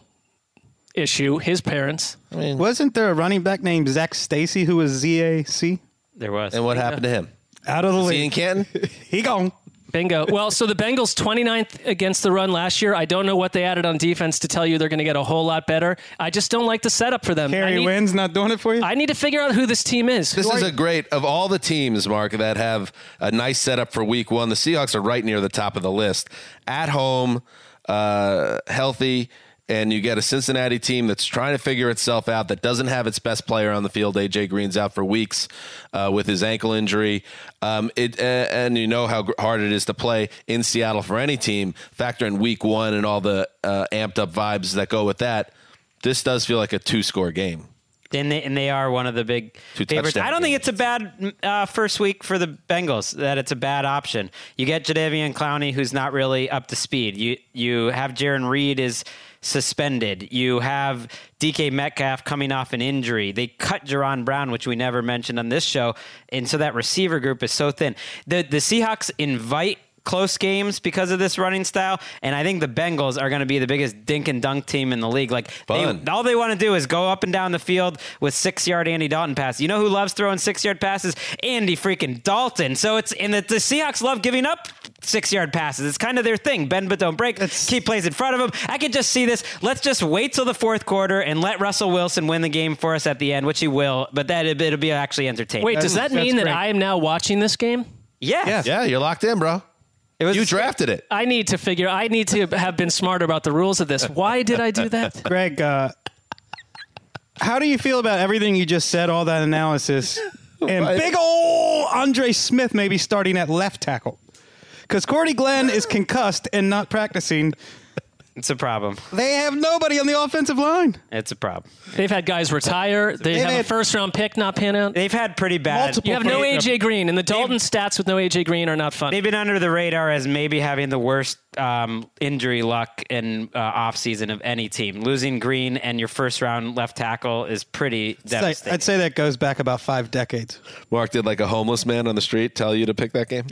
issue. His parents. I mean, Wasn't there a running back named Zach Stacy who was Z A C? There was. and what happened to him? Out of the Is he in league. Canton? He gone. Bingo. Well, so the Bengals twenty-ninth against the run last year. I don't know what they added on defense to tell you they're going to get a whole lot better. I just don't like the setup for them. I Kerry need, Wynn's not doing it for you? I need to figure out who this team is. This is a great, of all the teams, Mark, that have a nice setup for week one, the Seahawks are right near the top of the list. At home, uh, healthy, and you get a Cincinnati team that's trying to figure itself out, that doesn't have its best player on the field. A J Green's out for weeks uh, with his ankle injury. Um, it, uh, and you know how hard it is to play in Seattle for any team. Factor in week one and all the uh, amped up vibes that go with that. This does feel like a two-score game. And they, and they are one of the big Two favorites. touchdown I don't think games. it's a bad uh, first week for the Bengals, that it's a bad option. You get Jadeveon Clowney, who's not really up to speed. You you have Jaron Reed is suspended. You have D K Metcalf coming off an injury. They cut Jerron Brown, which we never mentioned on this show, and so that receiver group is so thin. The the Seahawks invite close games because of this running style, and I think the Bengals are going to be the biggest dink and dunk team in the league. Like they, Fun. all they want to do is go up and down the field with six-yard Andy Dalton passes. You know who loves throwing six-yard passes? Andy freaking Dalton. So it's and the, the Seahawks love giving up six-yard passes. It's kind of their thing. Bend but don't break. Keep plays in front of them. I could just see this. Let's just wait till the fourth quarter and let Russell Wilson win the game for us at the end, which he will. But that it'll be actually entertaining. Wait, does that That's mean that great. I am now watching this game? Yes. Yeah, you're locked in, bro. It was You drafted it. I need to figure. I need to have been smarter about the rules of this. Why did I do that? Greg, uh, how do you feel about everything you just said, all that analysis, and big ol' Andre Smith maybe starting at left tackle? Because Cordy Glenn is concussed and not practicing. It's a problem. They have nobody on the offensive line. It's a problem. They've had guys retire. They They've have a had- first round pick not pan out. They've had pretty bad. Multiple- You have no They've- A J Green, and the Dalton stats with no A J Green are not fun. They've been under the radar as maybe having the worst um, injury luck in uh, offseason of any team. Losing Green and your first round left tackle is pretty I'd say, devastating. I'd say that goes back about five decades. Mark, did like a homeless man on the street tell you to pick that game?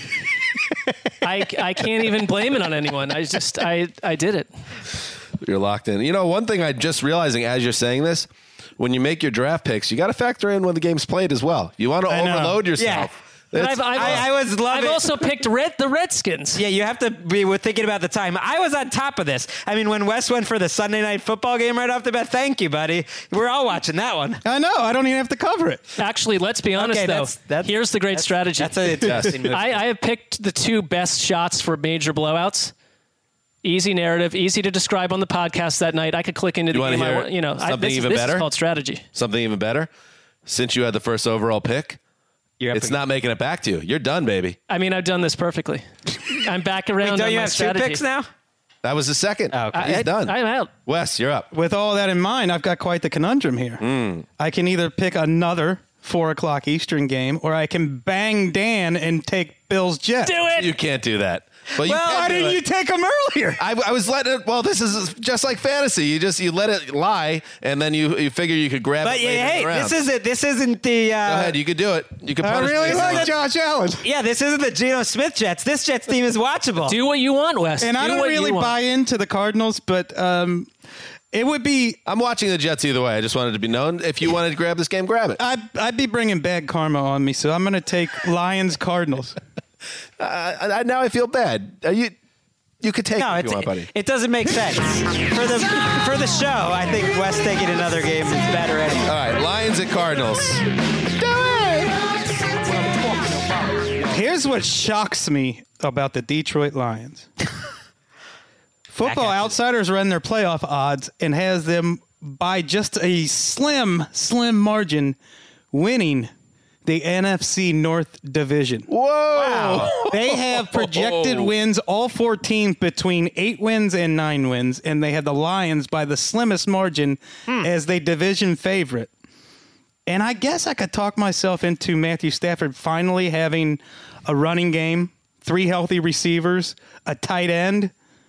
I, I can't even blame it on anyone. I just I I did it. You're locked in. You know, one thing I'm just realizing as you're saying this, when you make your draft picks, you got to factor in when the game's played as well. You want to I know. overload yourself. But I've, I've, I, I was loving. I've also picked red, the Redskins. Yeah, you have to be with thinking about the time. I was on top of this. I mean, when Wes went for the Sunday night football game right off the bat, thank you, buddy. We're all watching that one. I know. I don't even have to cover it. Actually, let's be honest, Okay, though. that's- that's- Here's the great That's, strategy. that's a interesting move. I, I have picked the two best shots for major blowouts. Easy narrative, easy to describe on the podcast that night. I could click into the You wanna game. I hear want- you know, I, something this, even this better? is called strategy. Something even better. Since you had the first overall pick, You're up it's against- not making it back to you. You're done, baby. I mean, I've done this perfectly. I'm back around Wait, on don't you my have strategy. two picks now? That was the second. Oh, okay. He's I, done. I'm out. Wes, you're up. With all that in mind, I've got quite the conundrum here. Mm. I can either pick another four o'clock Eastern game, or I can bang Dan and take Bills Jets. Do it. You can't do that. But you Well, can why do didn't it. you take them earlier? I, I was letting it. Well, this is just like fantasy. You just you let it lie, and then you you figure you could grab But it. later yeah, in hey, the round. this isn't this isn't the. Uh, Go ahead, you could do it. You could. I punish really me. like Josh Allen. Yeah, this isn't the Geno Smith Jets. This Jets team is watchable. Do what you want, Wes. And I Do don't what really you want. buy into the Cardinals, but um, it would be. I'm watching the Jets either way. I just wanted to be known. If you wanted to grab this game, grab it. I'd, I'd be bringing bad karma on me, so I'm going to take Lions Cardinals. Uh, I, I, now I feel bad. Are you you could take No, it if it's, you want, buddy. it doesn't make sense for the for the show. I think Wes taking another game is better anyway. All right, Lions and Cardinals. Here's what shocks me about the Detroit Lions. Football Outsiders run their playoff odds and has them by just a slim, slim margin winning the N F C North Division. Whoa! They have projected wins, all four teams between eight wins and nine wins, and they have the Lions by the slimmest margin as the division favorite. And I guess I could talk myself into Matthew Stafford finally having a running game, three healthy receivers, a tight end,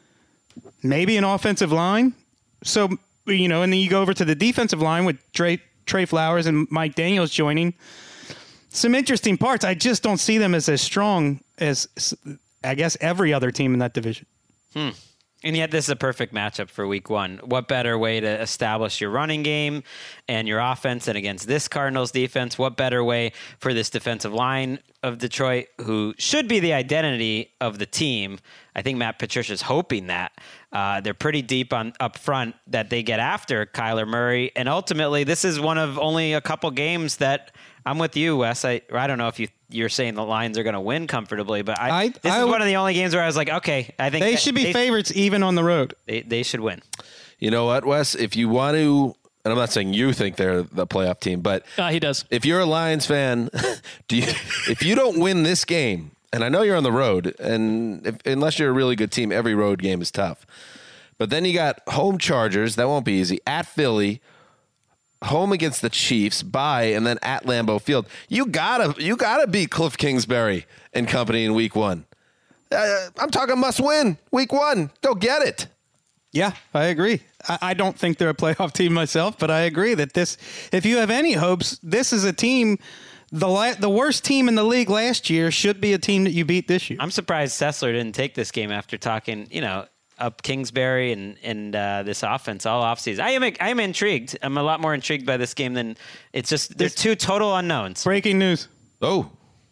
maybe an offensive line. So, you know, and then you go over to the defensive line with Trey, Trey Flowers and Mike Daniels joining. Some interesting parts. I just don't see them as as strong as, I guess, every other team in that division. Hmm. And yet this is a perfect matchup for week one. What better way to establish your running game and your offense than against this Cardinals defense? What better way for this defensive line of Detroit, who should be the identity of the team? I think Matt Patricia's hoping that. Uh, they're pretty deep on up front that they get after Kyler Murray. And ultimately, this is one of only a couple games that I'm with you, Wes. I, I don't know if you, you're saying the Lions are going to win comfortably, but I, I- this I is would- one of the only games where I was like, okay, I think They that should be favorites even on the road. They, they should win. You know what, Wes? If you want to, and I'm not saying you think they're the playoff team, but Uh, he does. if you're a Lions fan, do you? If you don't win this game, and I know you're on the road, and if, unless you're a really good team, every road game is tough. But then you got home Chargers. That won't be easy. At Philly, home against the Chiefs, bye, and then at Lambeau Field. You gotta, you gotta beat Cliff Kingsbury and company in Week One. Uh, I'm talking must win Week One. Go get it. Yeah, I agree. I, I don't think they're a playoff team myself, but I agree that this, if you have any hopes, this is a team, the la- the worst team in the league last year should be a team that you beat this year. I'm surprised Sessler didn't take this game after talking, you know, up Kingsbury and and uh, this offense all offseason. I am I am intrigued. I'm a lot more intrigued by this game than it's just. There's two total unknowns. Breaking news. Oh,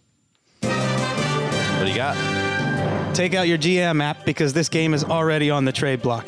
what do you got? Take out your G M app because this game is already on the trade block.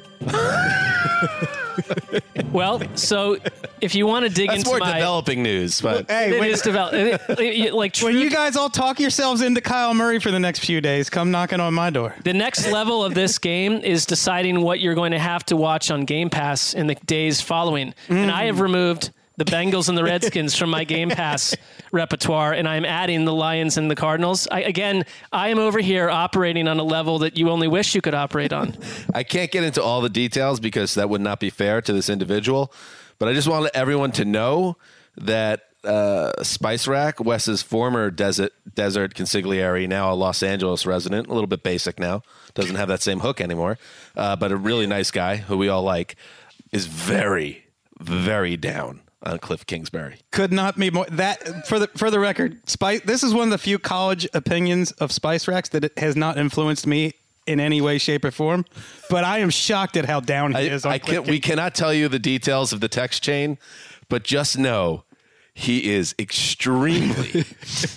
Well, so if you want to dig That's into more my, developing news, but Hey, it when, is develop. it- it- like when true- you guys all talk yourselves into Kyle Murray for the next few days, come knocking on my door. The next level of this game is deciding what you're going to have to watch on Game Pass in the days following. And I have removed the Bengals and the Redskins from my Game Pass repertoire, and I'm adding the Lions and the Cardinals. I, again, I am over here operating on a level that you only wish you could operate on. I can't get into all the details because that would not be fair to this individual. But I just want everyone to know that uh, Spice Rack, Wes's former desert desert consigliere, now a Los Angeles resident, a little bit basic now, doesn't have that same hook anymore, uh, but a really nice guy who we all like, is very, very down on Cliff Kingsbury. Could not be more. That for the for the record, Spice. This is one of the few college opinions of Spice Racks that it has not influenced me in any way, shape, or form. But I am shocked at how down he I, is. On I Cliff can't, we cannot tell you the details of the text chain, but just know he is extremely,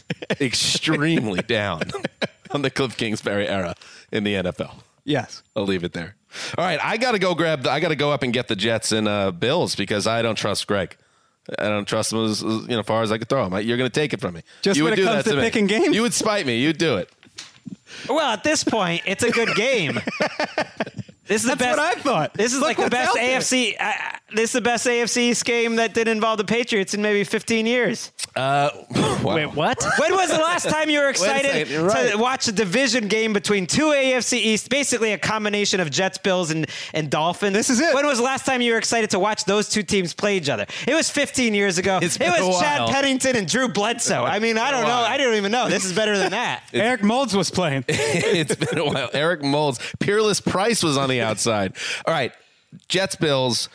extremely down on the Cliff Kingsbury era in the N F L. Yes. I'll leave it there. All right, I got to go grab. The, I got to go up and get the Jets and uh, Bills because I don't trust Greg. I don't trust him as you know far as I could throw him. You're going to take it from me. Just you when would it do comes that to to picking me. games? You would spite me. You'd do it. Well, at this point, it's a good game. This is the That's best. what I thought. This is Look like the what's best out there. A F C. Uh, this is the best A F C East game that didn't involve the Patriots in maybe fifteen years. Uh, wow. Wait, what? When was the last time you were excited second, you're right. to watch a division game between two A F C East, basically a combination of Jets, Bills, and, and Dolphins? This is it. When was the last time you were excited to watch those two teams play each other? It was fifteen years ago. It's it been was a Chad while. Pennington and Drew Bledsoe. I mean, I don't know. I don't even know. This is better than that. Eric Moulds was playing. It's been a while. Eric Moulds, Peerless Price was on the outside. All right, Jets, Bills.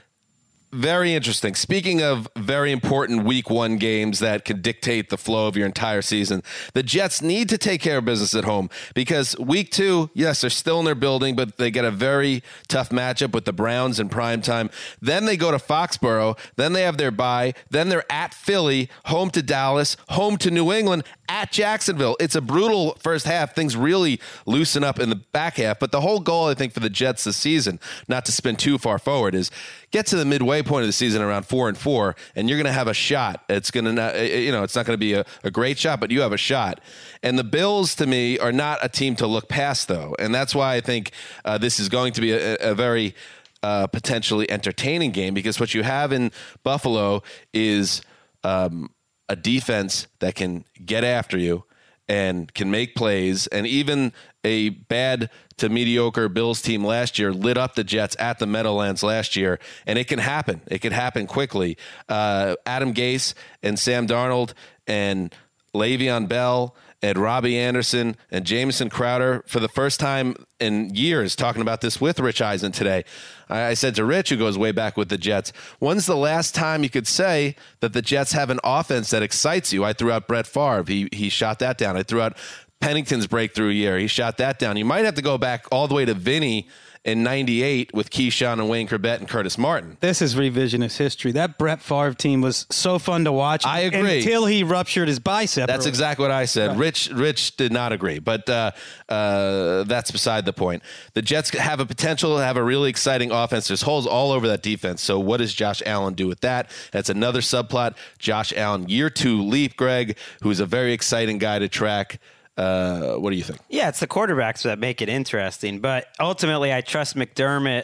Very interesting. Speaking of very important week one games that can dictate the flow of your entire season, the Jets need to take care of business at home because week two, yes, they're still in their building, but they get a very tough matchup with the Browns in primetime. Then they go to Foxborough. Then they have their bye. Then they're at Philly, home to Dallas, home to New England, at Jacksonville. It's a brutal first half. Things really loosen up in the back half. But the whole goal, I think, for the Jets this season, not to spin too far forward, is get to the midway point of the season around four and four, and you're going to have a shot. It's going to not, you know, it's not going to be a, a great shot, but you have a shot. And the Bills, to me, are not a team to look past, though, and that's why I think uh, this is going to be a, a very uh, potentially entertaining game because what you have in Buffalo is um, a defense that can get after you and can make plays, and even a bad to mediocre Bills team last year lit up the Jets at the Meadowlands last year, and it can happen. It can happen quickly. Uh, Adam Gase and Sam Darnold and Le'Veon Bell and Robbie Anderson and Jamison Crowder, for the first time in years, talking about this with Rich Eisen today. I, I said to Rich, who goes way back with the Jets, when's the last time you could say that the Jets have an offense that excites you? I threw out Brett Favre. He, he shot that down. I threw out Pennington's breakthrough year. He shot that down. You might have to go back all the way to Vinny in ninety-eight with Keyshawn and Wayne Corbett and Curtis Martin. This is revisionist history. That Brett Favre team was so fun to watch. I agree. Until he ruptured his bicep. That's exactly what I said. Right. Rich Rich did not agree, but uh, uh, that's beside the point. The Jets have a potential to have a really exciting offense. There's holes all over that defense. So what does Josh Allen do with that? That's another subplot. Josh Allen, year two leap, Greg, who's a very exciting guy to track. Uh, what do you think? Yeah, it's the quarterbacks that make it interesting. But ultimately, I trust McDermott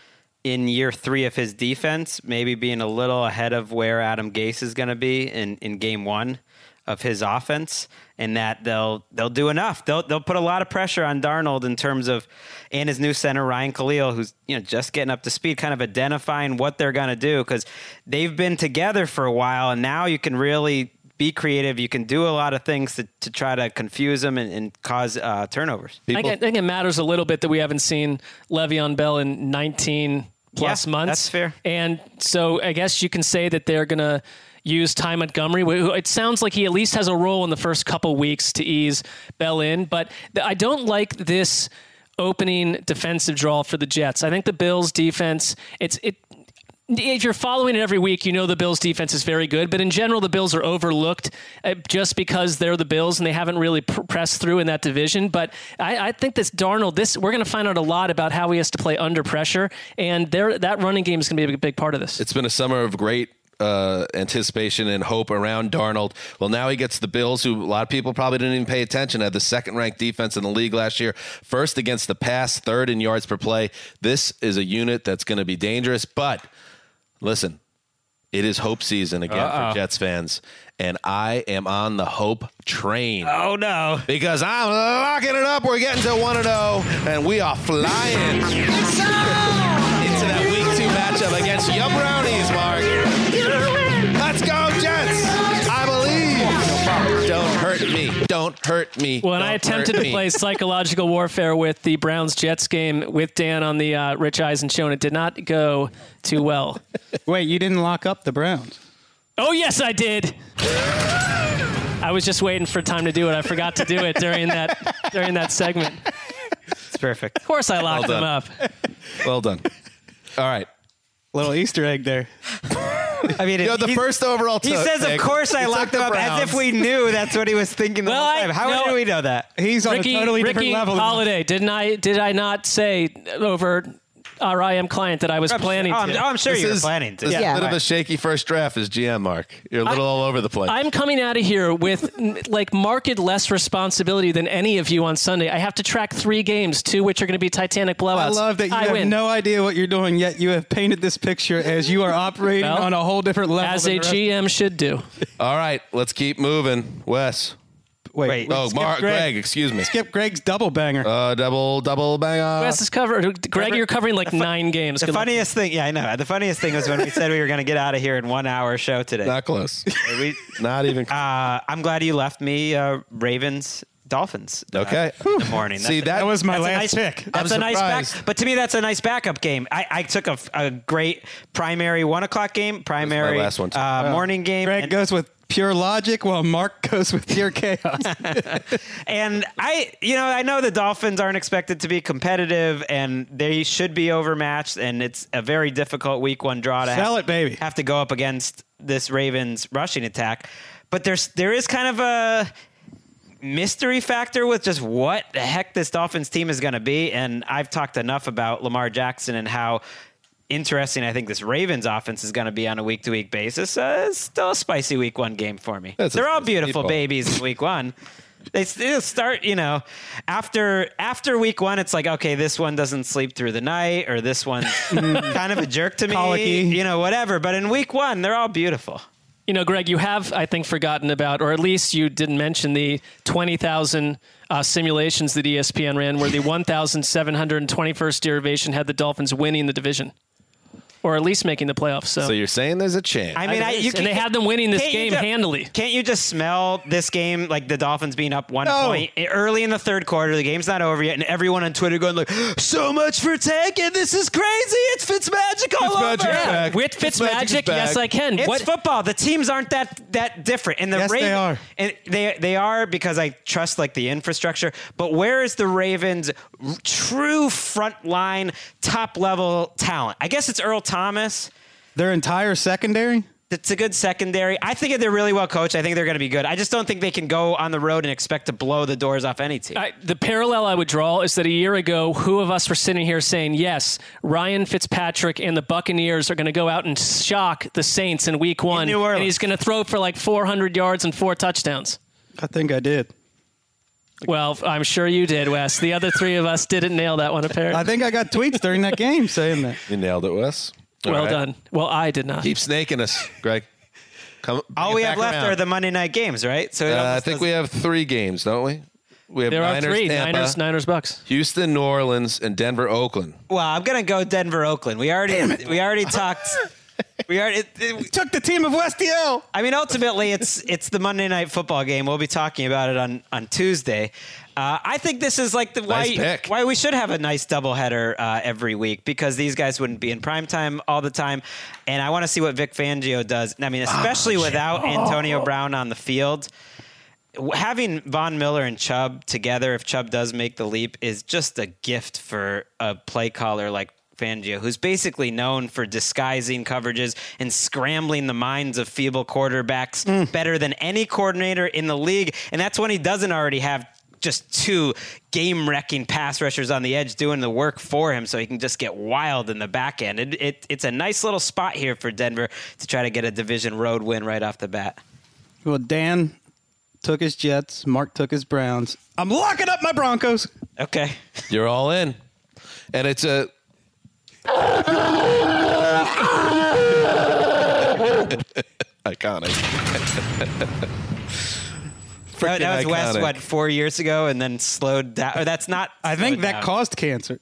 in year three of his defense, maybe being a little ahead of where Adam Gase is going to be in, in game one of his offense, and that they'll they'll do enough. They'll they'll put a lot of pressure on Darnold in terms of, and his new center Ryan Khalil, who's you know just getting up to speed, kind of identifying what they're going to do because they've been together for a while, and now you can really be creative. You can do a lot of things to, to try to confuse them and, and cause uh, turnovers. I think, I think it matters a little bit that we haven't seen Le'Veon Bell in nineteen plus Yeah, months. that's fair. And so I guess you can say that they're going to use Ty Montgomery. who- It sounds like he at least has a role in the first couple weeks to ease Bell in. But th- I don't like this opening defensive draw for the Jets. I think the Bills defense, it's it. If you're following it every week, you know the Bills' defense is very good. But in general, the Bills are overlooked uh, just because they're the Bills and they haven't really pr- pressed through in that division. But I, I think this Darnold, this we're going to find out a lot about how he has to play under pressure, and there that running game is going to be a big part of this. It's been a summer of great uh, anticipation and hope around Darnold. Well, now he gets the Bills, who a lot of people probably didn't even pay attention, had the second-ranked defense in the league last year, first against the pass, third in yards per play. This is a unit that's going to be dangerous, but listen, it is hope season again Uh-oh. for Jets fans, and I am on the hope train. Oh, no. Because I'm locking it up. We're getting to one and oh, and we are flying into that week two matchup against your Brownies, Mark. Let's go, Jets. I believe. Don't hurt me. Don't hurt me. When Don't I attempted hurt to me. play psychological warfare with the Browns-Jets game with Dan on the uh, Rich Eisen show, and it did not go too well. Wait, you didn't lock up the Browns? Oh, yes, I did. I was just waiting for time to do it. I forgot to do it during that during that segment. It's perfect. Of course I locked Well them done. up. Well done. All right. Little Easter egg there. I mean, You know, the he's- first overall He took- says, "Of pick, course, I he took locked the him up," as Browns. if we knew that's what he was thinking the Well, whole I- time. How no. do we know that? He's on Ricky, a totally Ricky different level. Holiday, didn't I? Did I not say over our I M client that I was I'm planning sure, oh, I'm, to? oh, I'm sure This you were is- planning to. This is Yeah. a bit of a shaky first draft as G M, Mark. You're a little all over the place. I'm coming out of here with n- like marked less responsibility than any of you on Sunday. I have to track three games, two which are going to be Titanic blowouts. I love that you I have win. no idea what you're doing, yet you have painted this picture as you are operating Well, on a whole different level. as than a the rest- G M should do. All right, let's keep moving. Wes. Wait, Wait. Oh, skip Mark, Greg. excuse me. Skip Greg's double banger. Uh, double, double banger. Wes is covered. Greg, you're covering like nine games. The Good luck. funniest thing, yeah, I know. The funniest thing was when we said we were going to get out of here in one hour show today. Not close. We, Not even. uh, I'm glad you left me uh, Ravens. Dolphins. uh, Okay. in the morning. See, That's- that was my that's a last nice, pick. That's I'm a nice back, surprised. but to me, that's a nice backup game. I, I took a, a great primary one o'clock game, primary last one, too. uh, morning game, Greg and, goes with pure logic, while Mark goes with pure chaos. and I, you know, I know the Dolphins aren't expected to be competitive, and they should be overmatched, and it's a very difficult week one draw to Sell have, it, baby. have to go up against this Ravens rushing attack. But there's there is kind of a mystery factor with just what the heck this Dolphins team is going to be. And I've talked enough about Lamar Jackson and how interesting I think this Ravens offense is going to be on a week to week basis. Uh, it's still a spicy week one game for me. That's a They're all spicy beautiful meatball. babies in week one. They still start, you know, after after week one, it's like, okay, this one doesn't sleep through the night, or this one's kind of a jerk to me, Colicky. you know, whatever. But in week one, they're all beautiful. You know, Greg, you have, I think, forgotten about, or at least you didn't mention the twenty thousand uh, simulations that E S P N ran where the one thousand seven hundred twenty-first derivation had the Dolphins winning the division. Or at least making the playoffs. So, So you're saying there's a chance. I mean, I, you and they had them winning this can't you game ju- handily. Can't you just smell this game, like the Dolphins being up one No. point early in the third quarter? The game's not over yet, and everyone on Twitter going like, "So much for taking! This is crazy! It's Fitzmagic all Fitzmagic's over!" back. With Fitzmagic's Fitzmagic, back. yes, I can. It's What- football. The teams aren't that that different, and the Yes, they Ravens, are. and they they are because I trust like the infrastructure. But where is the Ravens' r- true front line, top level talent? I guess it's Earl Thomas. Their entire secondary? It's a good secondary. I think they're really well coached. I think they're going to be good. I just don't think they can go on the road and expect to blow the doors off any team. I, the parallel I would draw is that a year ago, who of us were sitting here saying, yes, Ryan Fitzpatrick and the Buccaneers are going to go out and shock the Saints in week one. New Orleans. And he's going to throw for like four hundred yards and four touchdowns. I think I did. Well, I'm sure you did, Wes. The other three of us didn't nail that one, apparently. I think I got tweets during that game saying that. You nailed it, Wes. All well right. done. Well, I did not. Keep snaking us, Greg. Come. All bring we it have back left around. are the Monday night games, right? So it Uh, I almost think doesn't- we have three games, don't we? We have There are Niners, three. Tampa, Niners, Niners, Bucks. Houston, New Orleans, and Denver, Oakland. Well, I'm gonna go Denver, Oakland. We already we already talked. We already. It, it, Took the team of West L. I mean, ultimately, it's it's the Monday night football game. We'll be talking about it on on Tuesday. Uh, I think this is like the why Nice pick. why we should have a nice doubleheader uh, every week, because these guys wouldn't be in prime time all the time, and I want to see what Vic Fangio does. I mean, especially without Antonio Brown on the field. Having Von Miller and Chubb together, if Chubb does make the leap, is just a gift for a play caller like Fangio, who's basically known for disguising coverages and scrambling the minds of feeble quarterbacks better than any coordinator in the league. And that's when he doesn't already have just two game-wrecking pass rushers on the edge doing the work for him, so he can just get wild in the back end. It, it, it's a nice little spot here for Denver to try to get a division road win right off the bat. Well, Dan took his Jets. Mark took his Browns. I'm locking up my Broncos. Okay. You're all in, and it's a. Iconic. That, that was Freaking Wes, iconic. what, four years ago, and then slowed down. Or that's not. I think slowed that down. caused cancer.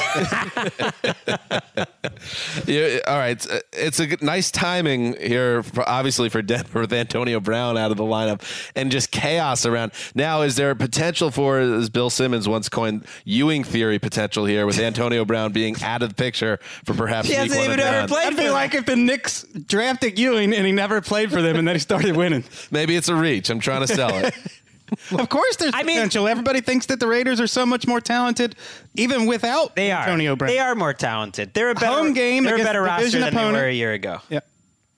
Yeah, all right. It's, it's a good, nice timing here, for, obviously, for Denver with Antonio Brown out of the lineup and just chaos around. Now, is there potential for, as Bill Simmons once coined, Ewing theory potential here with Antonio Brown being out of the picture for perhaps He week hasn't one even and ever beyond? played That'd for be them. like if the Knicks drafted Ewing and he never played for them and then he started winning. Maybe it's a reach. I'm trying to sell it. Of course there's I mean- potential. Everybody thinks that the Raiders are so much more talented even without They are. Antonio Brown. They are more talented. They're a better Home game They're a against better a roster division than they opponent. were a year ago. Yeah.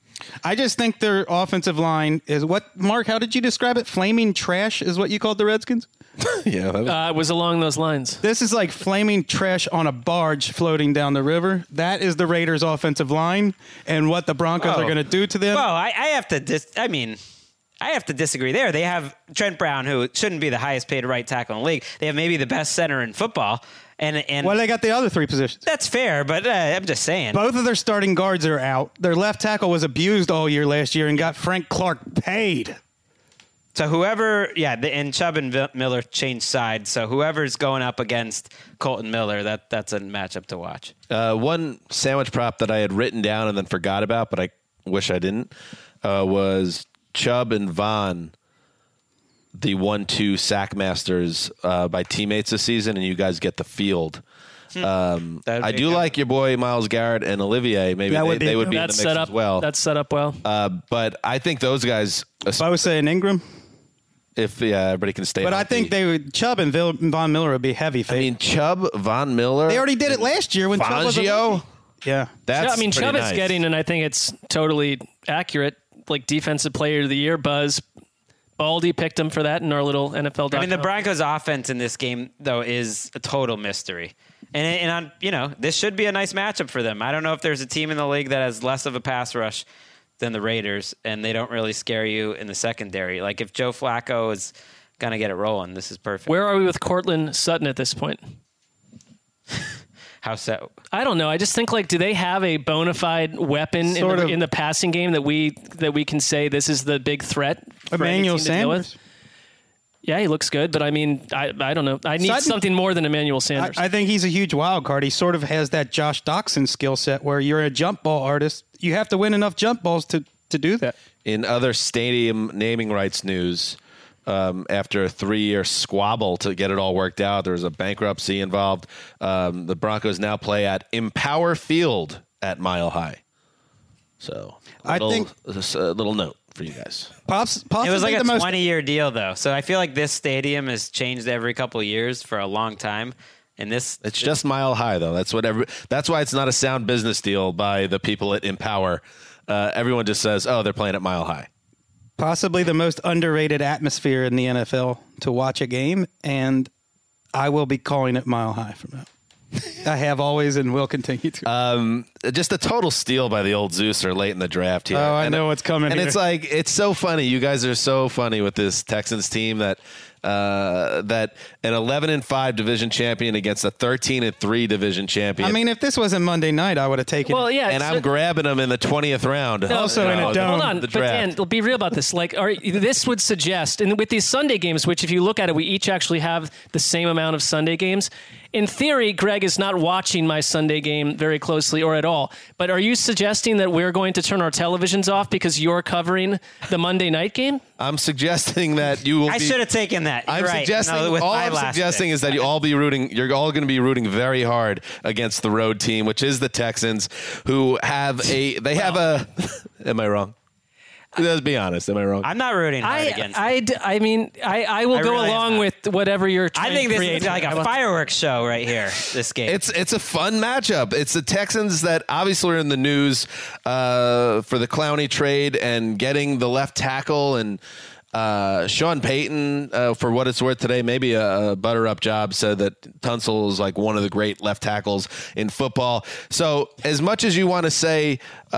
I just think their offensive line is what, Mark, how did you describe it? Flaming trash is what you called the Redskins? yeah, that was- Uh, it was along those lines. This is like flaming trash on a barge floating down the river. That is the Raiders' offensive line, and what the Broncos Oh. are going to do to them. Well, I, I have to. Dis- I mean, I have to disagree there. They have Trent Brown, who shouldn't be the highest paid right tackle in the league. They have maybe the best center in football, and and well, they got the other three positions. that's fair. But uh, I'm just saying. Both of their starting guards are out. Their left tackle was abused all year last year and got Frank Clark paid. So whoever, yeah, the, and Chubb and Vi- Miller changed sides. So whoever's going up against Colton Miller, that that's a matchup to watch. Uh, one sandwich prop that I had written down and then forgot about, but I wish I didn't, uh, was Chubb and Vaughn, the one two sack masters uh, by teammates this season, and you guys get the field. Um, That'd I be do good. like your boy Myles Garrett and Olivier. Maybe That they would be- they would be in the That's mix set up as well. That's set up well. Uh, but I think those guys, Bosa and Ingram. if yeah, everybody can stay. But I healthy. think they would, Chubb and Vil- Von Miller would be heavy I favorites. mean, Chubb, Von Miller. They already did it last year when Chubb was a Fangio. rookie. Yeah. That's I mean, pretty Chubb nice. is getting, and I think it's totally accurate, like defensive player of the year buzz. Baldy picked him for that in our little N F L. I mean, the Broncos' offense in this game, though, is a total mystery. And, and on, you know, this should be a nice matchup for them. I don't know if there's a team in the league that has less of a pass rush than the Raiders, and they don't really scare you in the secondary. Like, if Joe Flacco is going to get it rolling, this is perfect. Where are we with Cortland Sutton at this point? How so? I don't know. I just think like, do they have a bona fide weapon in Sort the, of. in the passing game that we that we can say this is the big threat? for any Emmanuel team to deal with? Sanders. Yeah, he looks good, but I mean, I I don't know. I need Sutton- something more than Emmanuel I, Sanders. I think he's a huge wild card. He sort of has that Josh Doxson skill set where you're a jump ball artist. You have to win enough jump balls to, to do that. In other stadium naming rights news, um, after a three-year squabble to get it all worked out, there was a bankruptcy involved. Um, the Broncos now play at Empower Field at Mile High. So, a I little, think- a little note for you guys. Pops, possibly It was like the a most twenty-year deal, though. So I feel like this stadium has changed every couple of years for a long time. And this, It's just Mile High, though. That's what every, That's why it's not a sound business deal by the people at Empower. Uh, everyone just says, "Oh, they're playing at Mile High." possibly the most underrated atmosphere in the N F L to watch a game, and I will be calling it Mile High from now. I have always and will continue to. Um, just a total steal by the old Zeuser late in the draft here. Oh, I And- know what's coming And here. it's like, it's so funny. You guys are so funny with this Texans team that uh, that an eleven and five division champion against a thirteen and three division champion. I mean, if this wasn't Monday night, I would have taken well, it. yeah, and so- I'm grabbing them in the twentieth round. No, Also in a hold dome. on, The but draft. Dan, be real about this. Like, all right, this would suggest, and with these Sunday games, which if you look at it, we each actually have the same amount of Sunday games. In theory, Greg is not watching my Sunday game very closely or at all. But are you suggesting that we're going to turn our televisions off because you're covering the Monday night game? I'm suggesting that you will I be. should have taken that. You're I'm right. suggesting. No, with all my I'm last suggesting pick. is that you all be rooting. You're all going to be rooting very hard against the road team, which is the Texans, who have a. They have a. Am I wrong? Let's be honest. Am I wrong? I'm not rooting hard I, against. I, d- I mean, I, I will I go really am along not. with whatever you're trying I think to this create. is like I a want- fireworks show right here. This game. It's it's a fun matchup. It's the Texans that obviously are in the news uh, for the Clowney trade and getting the left tackle, and uh, Sean Payton, uh, for what it's worth today, maybe a, a butter up job, said that Tunsil is like one of the great left tackles in football. So as much as you want to say,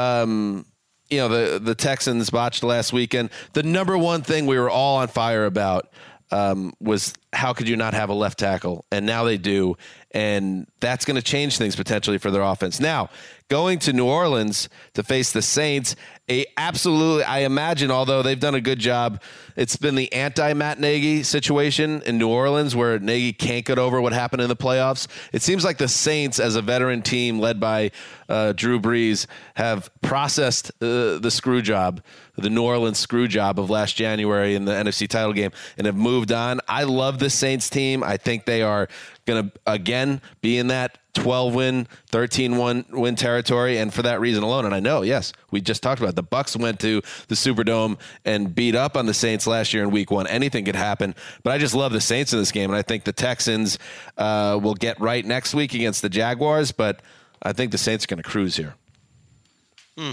um, you know, the the Texans botched last weekend, the number one thing we were all on fire about um, was how could you not have a left tackle? And now they do. And that's going to change things potentially for their offense. Now, going to New Orleans to face the Saints, a absolutely, I imagine, although they've done a good job, it's been the anti-Matt Nagy situation in New Orleans where Nagy can't get over what happened in the playoffs. It seems like the Saints, as a veteran team led by uh, Drew Brees, have processed uh, the screw job, the New Orleans screw job of last January in the N F C title game, and have moved on. I love the Saints team. I think they are going to, again, be in that twelve win, thirteen win territory, and for that reason alone, and I know, yes, we just talked about it. The Bucs went to the Superdome and beat up on the Saints last year in week one. Anything could happen, but I just love the Saints in this game, and I think the Texans uh, will get right next week against the Jaguars, but I think the Saints are going to cruise here.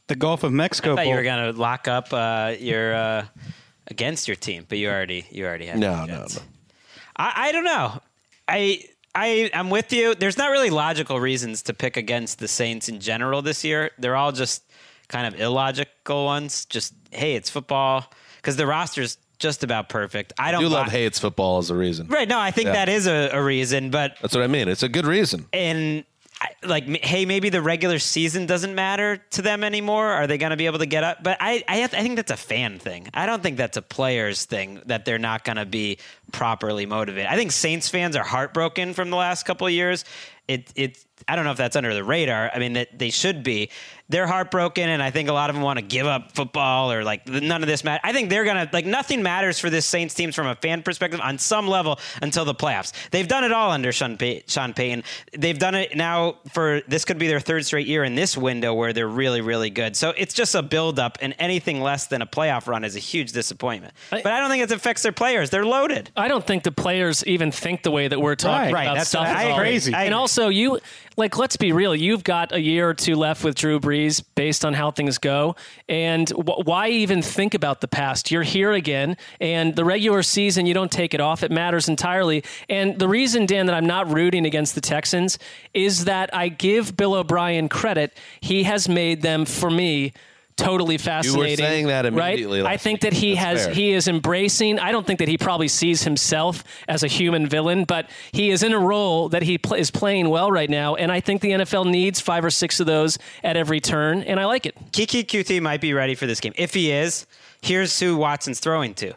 the Gulf of Mexico I thought Bowl. you were going to lock up uh, your uh, against your team, but you already you already have No, the no, Jets. no. I, I don't know. I I I'm with you. There's not really logical reasons to pick against the Saints in general this year. They're all just kind of illogical ones. Just hey, it's football because the roster's just about perfect. I don't You love buy- hey, it's football as a reason. Right. No, I think Yeah. that is a, a reason, but That's what I mean. It's a good reason. and I- like, m- hey, maybe the regular season doesn't matter to them anymore. Are they going to be able to get up? But I, I, have, I think that's a fan thing. I don't think that's a players thing that they're not going to be properly motivated. I think Saints fans are heartbroken from the last couple of years. It, it, I don't know if that's under the radar. I mean, that they should be. They're heartbroken, and I think a lot of them want to give up football or like none of this matters. I think they're gonna like nothing matters for this Saints teams from a fan perspective on some level until the playoffs. They've done it all under Sean, Pay- Sean Payton. They've done it now for this could be their third straight year in this window where they're really, really good. So it's just a buildup, and anything less than a playoff run is a huge disappointment. I- but I don't think it affects their players. They're loaded. I don't think the players even think the way that we're talking Right, about that's stuff. what I is all- agree. Crazy. And also, you like, let's be real. You've got a year or two left with Drew Brees based on how things go. And wh- why even think about the past? You're here again, and the regular season, you don't take it off. It matters entirely. And the reason, Dan, that I'm not rooting against the Texans is that I give Bill O'Brien credit. He has made them, for me, totally fascinating. saying that immediately right? I last think week. that he That's has fair. he is embracing. I don't think that he probably sees himself as a human villain, but he is in a role that he pl- is playing well right now, and I think the N F L needs five or six of those at every turn, and I like it. Kiki Q T might be ready for this game. If he is, here's who Watson's throwing to: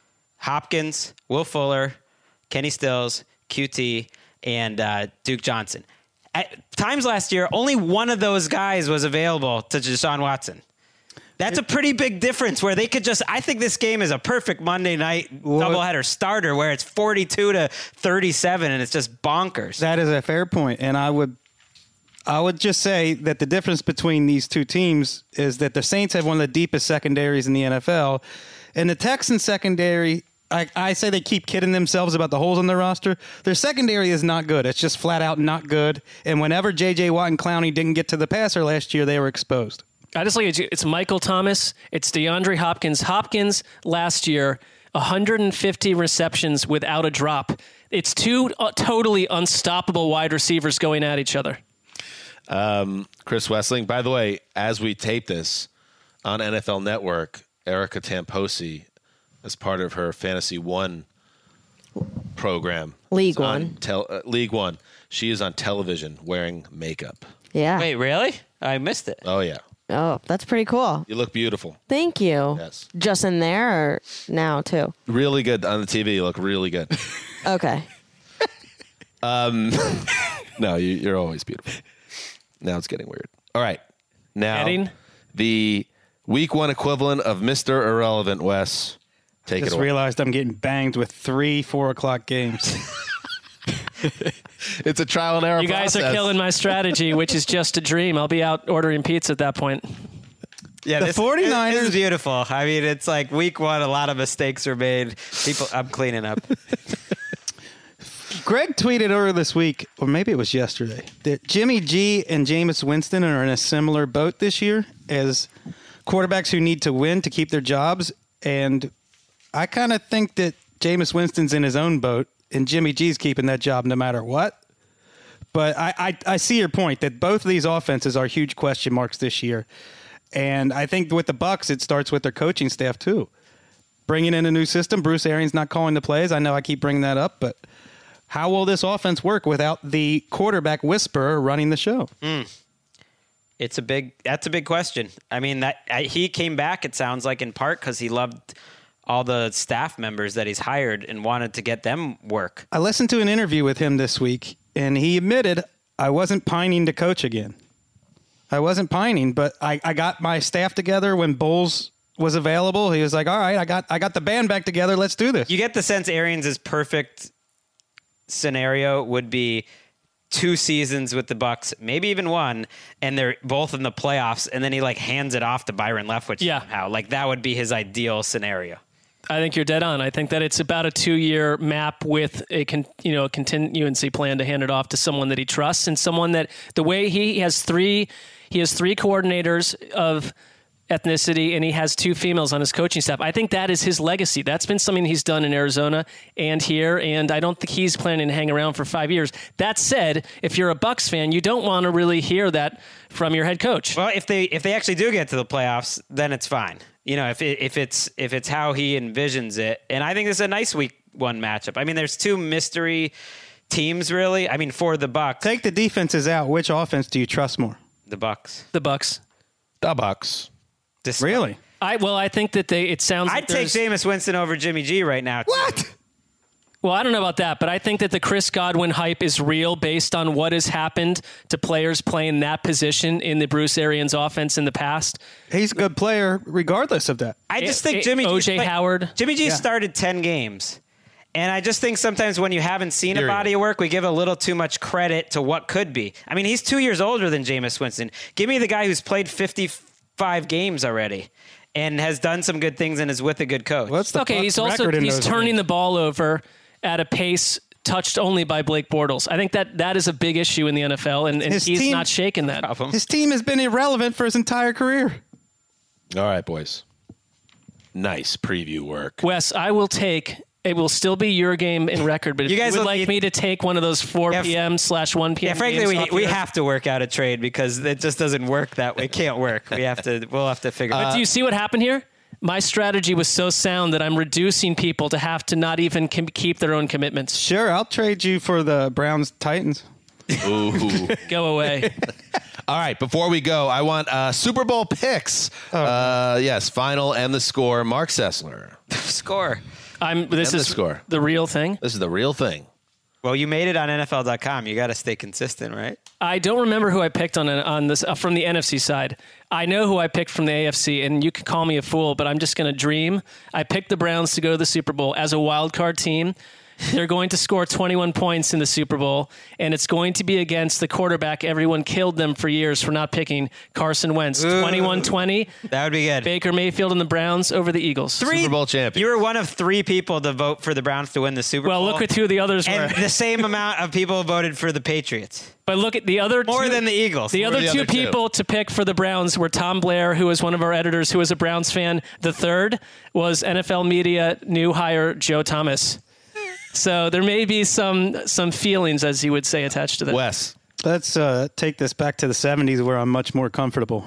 Hopkins, Will Fuller, Kenny Stills, Q T, and uh, Duke Johnson. At times last year, only one of those guys was available to Deshaun Watson. That's a pretty big difference where they could just, I think this game is a perfect Monday night doubleheader starter where it's forty-two to thirty-seven and it's just bonkers. That is a fair point, and I would, I would just say that the difference between these two teams is that the Saints have one of the deepest secondaries in the N F L, and the Texans secondary. I, I say they keep kidding themselves about the holes in their roster. Their secondary is not good. It's just flat out not good. And whenever J J Watt and Clowney didn't get to the passer last year, they were exposed. I just like it. It's Michael Thomas. It's DeAndre Hopkins. Hopkins last year, one hundred fifty receptions without a drop. It's two uh, totally unstoppable wide receivers going at each other. Um, Chris Wessling, by the way, as we tape this on N F L Network, Erica Tamposi, as part of her Fantasy One program, League is on One. tel- uh, League One, she is on television wearing makeup. Yeah. Wait, really? I missed it. Oh, yeah. Oh, that's pretty cool. You look beautiful. Thank you. Yes. Just in there or now too? Really good on the T V. You look really good. Okay. No, you, you're always beautiful. Now it's getting weird. All right. Now, Heading? the week one equivalent of Mister Irrelevant, Wes. Take Just it away. realized I'm getting banged with three four o'clock games. It's a trial and error You guys process. are killing my strategy, which is just a dream. I'll be out ordering pizza at that point. Yeah, The this, 49ers This is beautiful. I mean, it's like week one, a lot of mistakes are made. People, I'm cleaning up. Greg tweeted earlier this week, or maybe it was yesterday, that Jimmy G and Jameis Winston are in a similar boat this year as quarterbacks who need to win to keep their jobs. And I kind of think that Jameis Winston's in his own boat and Jimmy G's keeping that job no matter what. But I, I, I see your point that both of these offenses are huge question marks this year. And I think with the Bucs, it starts with their coaching staff too. Bringing in a new system, Bruce Arians not calling the plays. I know I keep bringing that up, but how will this offense work without the quarterback whisperer running the show? It's a big. That's a big question. I mean, that I, he came back. It sounds like in part because he loved all the staff members that he's hired and wanted to get them work. I listened to an interview with him this week, and he admitted I wasn't pining to coach again. I wasn't pining, but I, I got my staff together when Bowles was available. He was like, all right, I got I got the band back together. Let's do this. You get the sense Arians' perfect scenario would be two seasons with the Bucs, maybe even one, and they're both in the playoffs, and then he like hands it off to Byron Leftwich Yeah. somehow. Like that would be his ideal scenario. I think you're dead on. I think that it's about a two-year map with a con, you know a continuancy plan to hand it off to someone that he trusts and someone that the way he has three he has three coordinators of ethnicity and he has two females on his coaching staff. I think that is his legacy. That's been something he's done in Arizona and here, and I don't think he's planning to hang around for five years. That said, if you're a Bucs fan, you don't want to really hear that from your head coach. Well, if they if they actually do get to the playoffs, then it's fine. You know, if it, if it's if it's how he envisions it, and I think this is a nice week one matchup. I mean, there's two mystery teams, really. I mean, for the Bucs, Take the defenses out. Which offense do you trust more? the Bucs. The Bucs. The Bucs. Dis- Really? I well, I think that they. It sounds. I'd like take there's- Jameis Winston over Jimmy G right now. What? Well, I don't know about that, but I think that the Chris Godwin hype is real based on what has happened to players playing that position in the Bruce Arians offense in the past. He's a good player regardless of that. I just A- think A- Jimmy O G's J play- Howard. Jimmy G Yeah. started ten games. And I just think sometimes when you haven't seen Period. a body of work, we give a little too much credit to what could be. I mean, he's two years older than Jameis Winston. Give me the guy who's played fifty-five games already and has done some good things and is with a good coach. What's the Okay, Bucs he's also record in he's those turning games? the ball over at a pace touched only by Blake Bortles. I think that that is a big issue in the N F L, and, and His he's team- not shaking that. His team has been irrelevant for his entire career. All right, boys. Nice preview work. Wes, I will take. It will still be your game in record, but if You you, guys would will like need- me to take one of those four Yeah, f- p.m. slash one p.m. Yeah, frankly, games we, off we your- have to work out a trade because it just doesn't work that way. It can't work. We have to. We'll have to figure. But it out. do you see what happened here? My strategy was so sound that I'm reducing people to have to not even com- keep their own commitments. Sure, I'll trade you for the Browns Titans. Ooh. Go away. All right, before we go, I want uh, Super Bowl picks. Uh, yes, final and the score. Mark Sessler. Score. I'm. This And the is score. the real thing. This is the real thing. Well, you made it on N F L dot com. You got to stay consistent, right? I don't remember who I picked on on this uh, from the N F C side. I know who I picked from the A F C, and you can call me a fool, but I'm just going to dream. I picked the Browns to go to the Super Bowl as a wild card team. They're going to score twenty-one points in the Super Bowl, and it's going to be against the quarterback everyone killed them for years for not picking, Carson Wentz. twenty-one twenty. That would be good. Baker Mayfield and the Browns over the Eagles. Three- Super Bowl champion. You were one of three people to vote for the Browns to win the Super Well, Bowl. look at who the others were. and the same amount of people voted for the Patriots. But look at the other More two, than the Eagles. The More other the two other two? people to pick for the Browns were Tom Blair, who was one of our editors, who was a Browns fan. The third was N F L media new hire Joe Thomas. So there may be some some feelings, as you would say, attached to that. Wes. Let's uh, take this back to the seventies where I'm much more comfortable.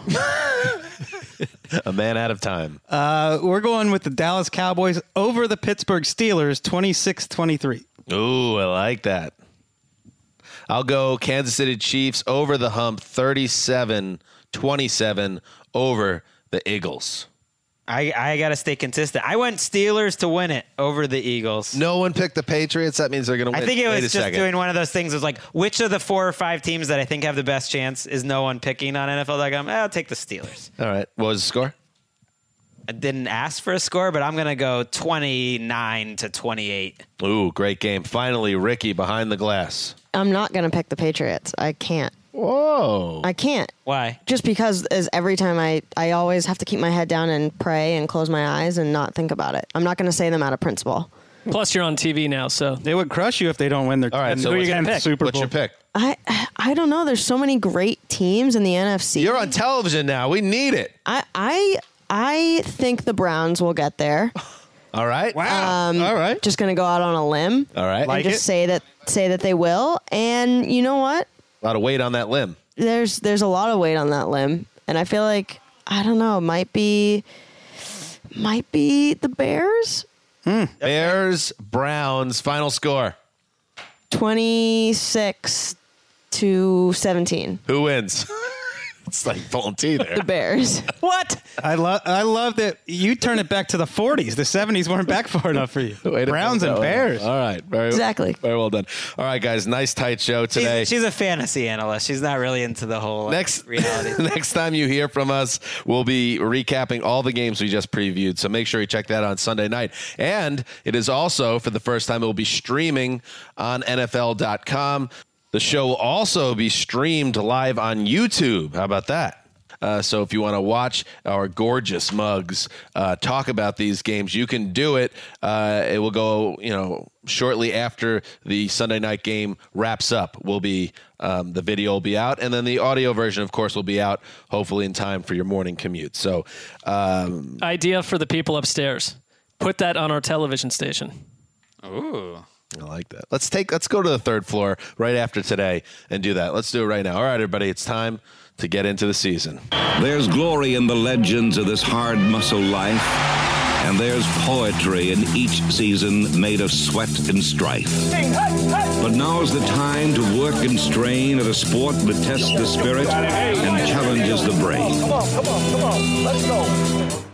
A man out of time. Uh, we're going with the Dallas Cowboys over the Pittsburgh Steelers, twenty-six twenty-three. Ooh, I like that. I'll go Kansas City Chiefs over the hump, thirty-seven twenty-seven over the Eagles. I, I got to stay consistent. I went Steelers to win it over the Eagles. No one picked the Patriots. That means they're going to win. I think it Wait was a just second. doing one of those things of like, which of the four or five teams that I think have the best chance is no one picking on N F L dot com? Eh, I'll take the Steelers. All right. What was the score? I didn't ask for a score, but I'm going to go twenty-nine to twenty-eight. Ooh, great game. Finally, Ricky behind the glass. I'm not going to pick the Patriots. I can't. Whoa. I can't. Why? Just because as every time I, I always have to keep my head down and pray and close my eyes and not think about it. I'm not going to say them out of principle. Plus, you're on T V now, so They would crush you if they don't win their All right, so who are what's you your gonna pick? Super What's Bowl. your pick? I I don't know. There's so many great teams in the N F C. You're on television now. We need it. I I I think the Browns will get there. All right. Wow. Um, All right. Just going to go out on a limb All right. Like and just it? say that say that they will. And you know what? A lot of weight on that limb. There's there's a lot of weight on that limb, and I feel like I don't know. Might be might be the Bears. Bears, Browns, final score. twenty-six to seventeen. Who wins? It's like pulling teeth there. The Bears. what? I love I love that you turn it back to the forties. The seventies weren't back far enough for you. Way to Browns put it and that way. Bears. All right. Very, Exactly. Very well done. All right, guys. Nice tight show today. She's, she's a fantasy analyst. She's not really into the whole uh, Next reality. next time you hear from us, we'll be recapping all the games we just previewed. So make sure you check that on Sunday night. And it is also, for the first time, it will be streaming on N F L dot com. The show will also be streamed live on YouTube. How about that? Uh, so if you want to watch our gorgeous mugs uh, talk about these games, you can do it. Uh, it will go, you know, shortly after the Sunday night game wraps up. Will be um, the video will be out, and then the audio version, of course, will be out hopefully in time for your morning commute. So, um, idea for the people upstairs: put that on our television station. Ooh. I like that. Let's take. Let's go to the third floor right after today and do that. Let's do it right now. All right, everybody, it's time to get into the season. There's glory in the legends of this hard muscle life, and there's poetry in each season made of sweat and strife. But now's the time to work and strain at a sport that tests the spirit and challenges the brain. Come on, come on, come on. Let's go.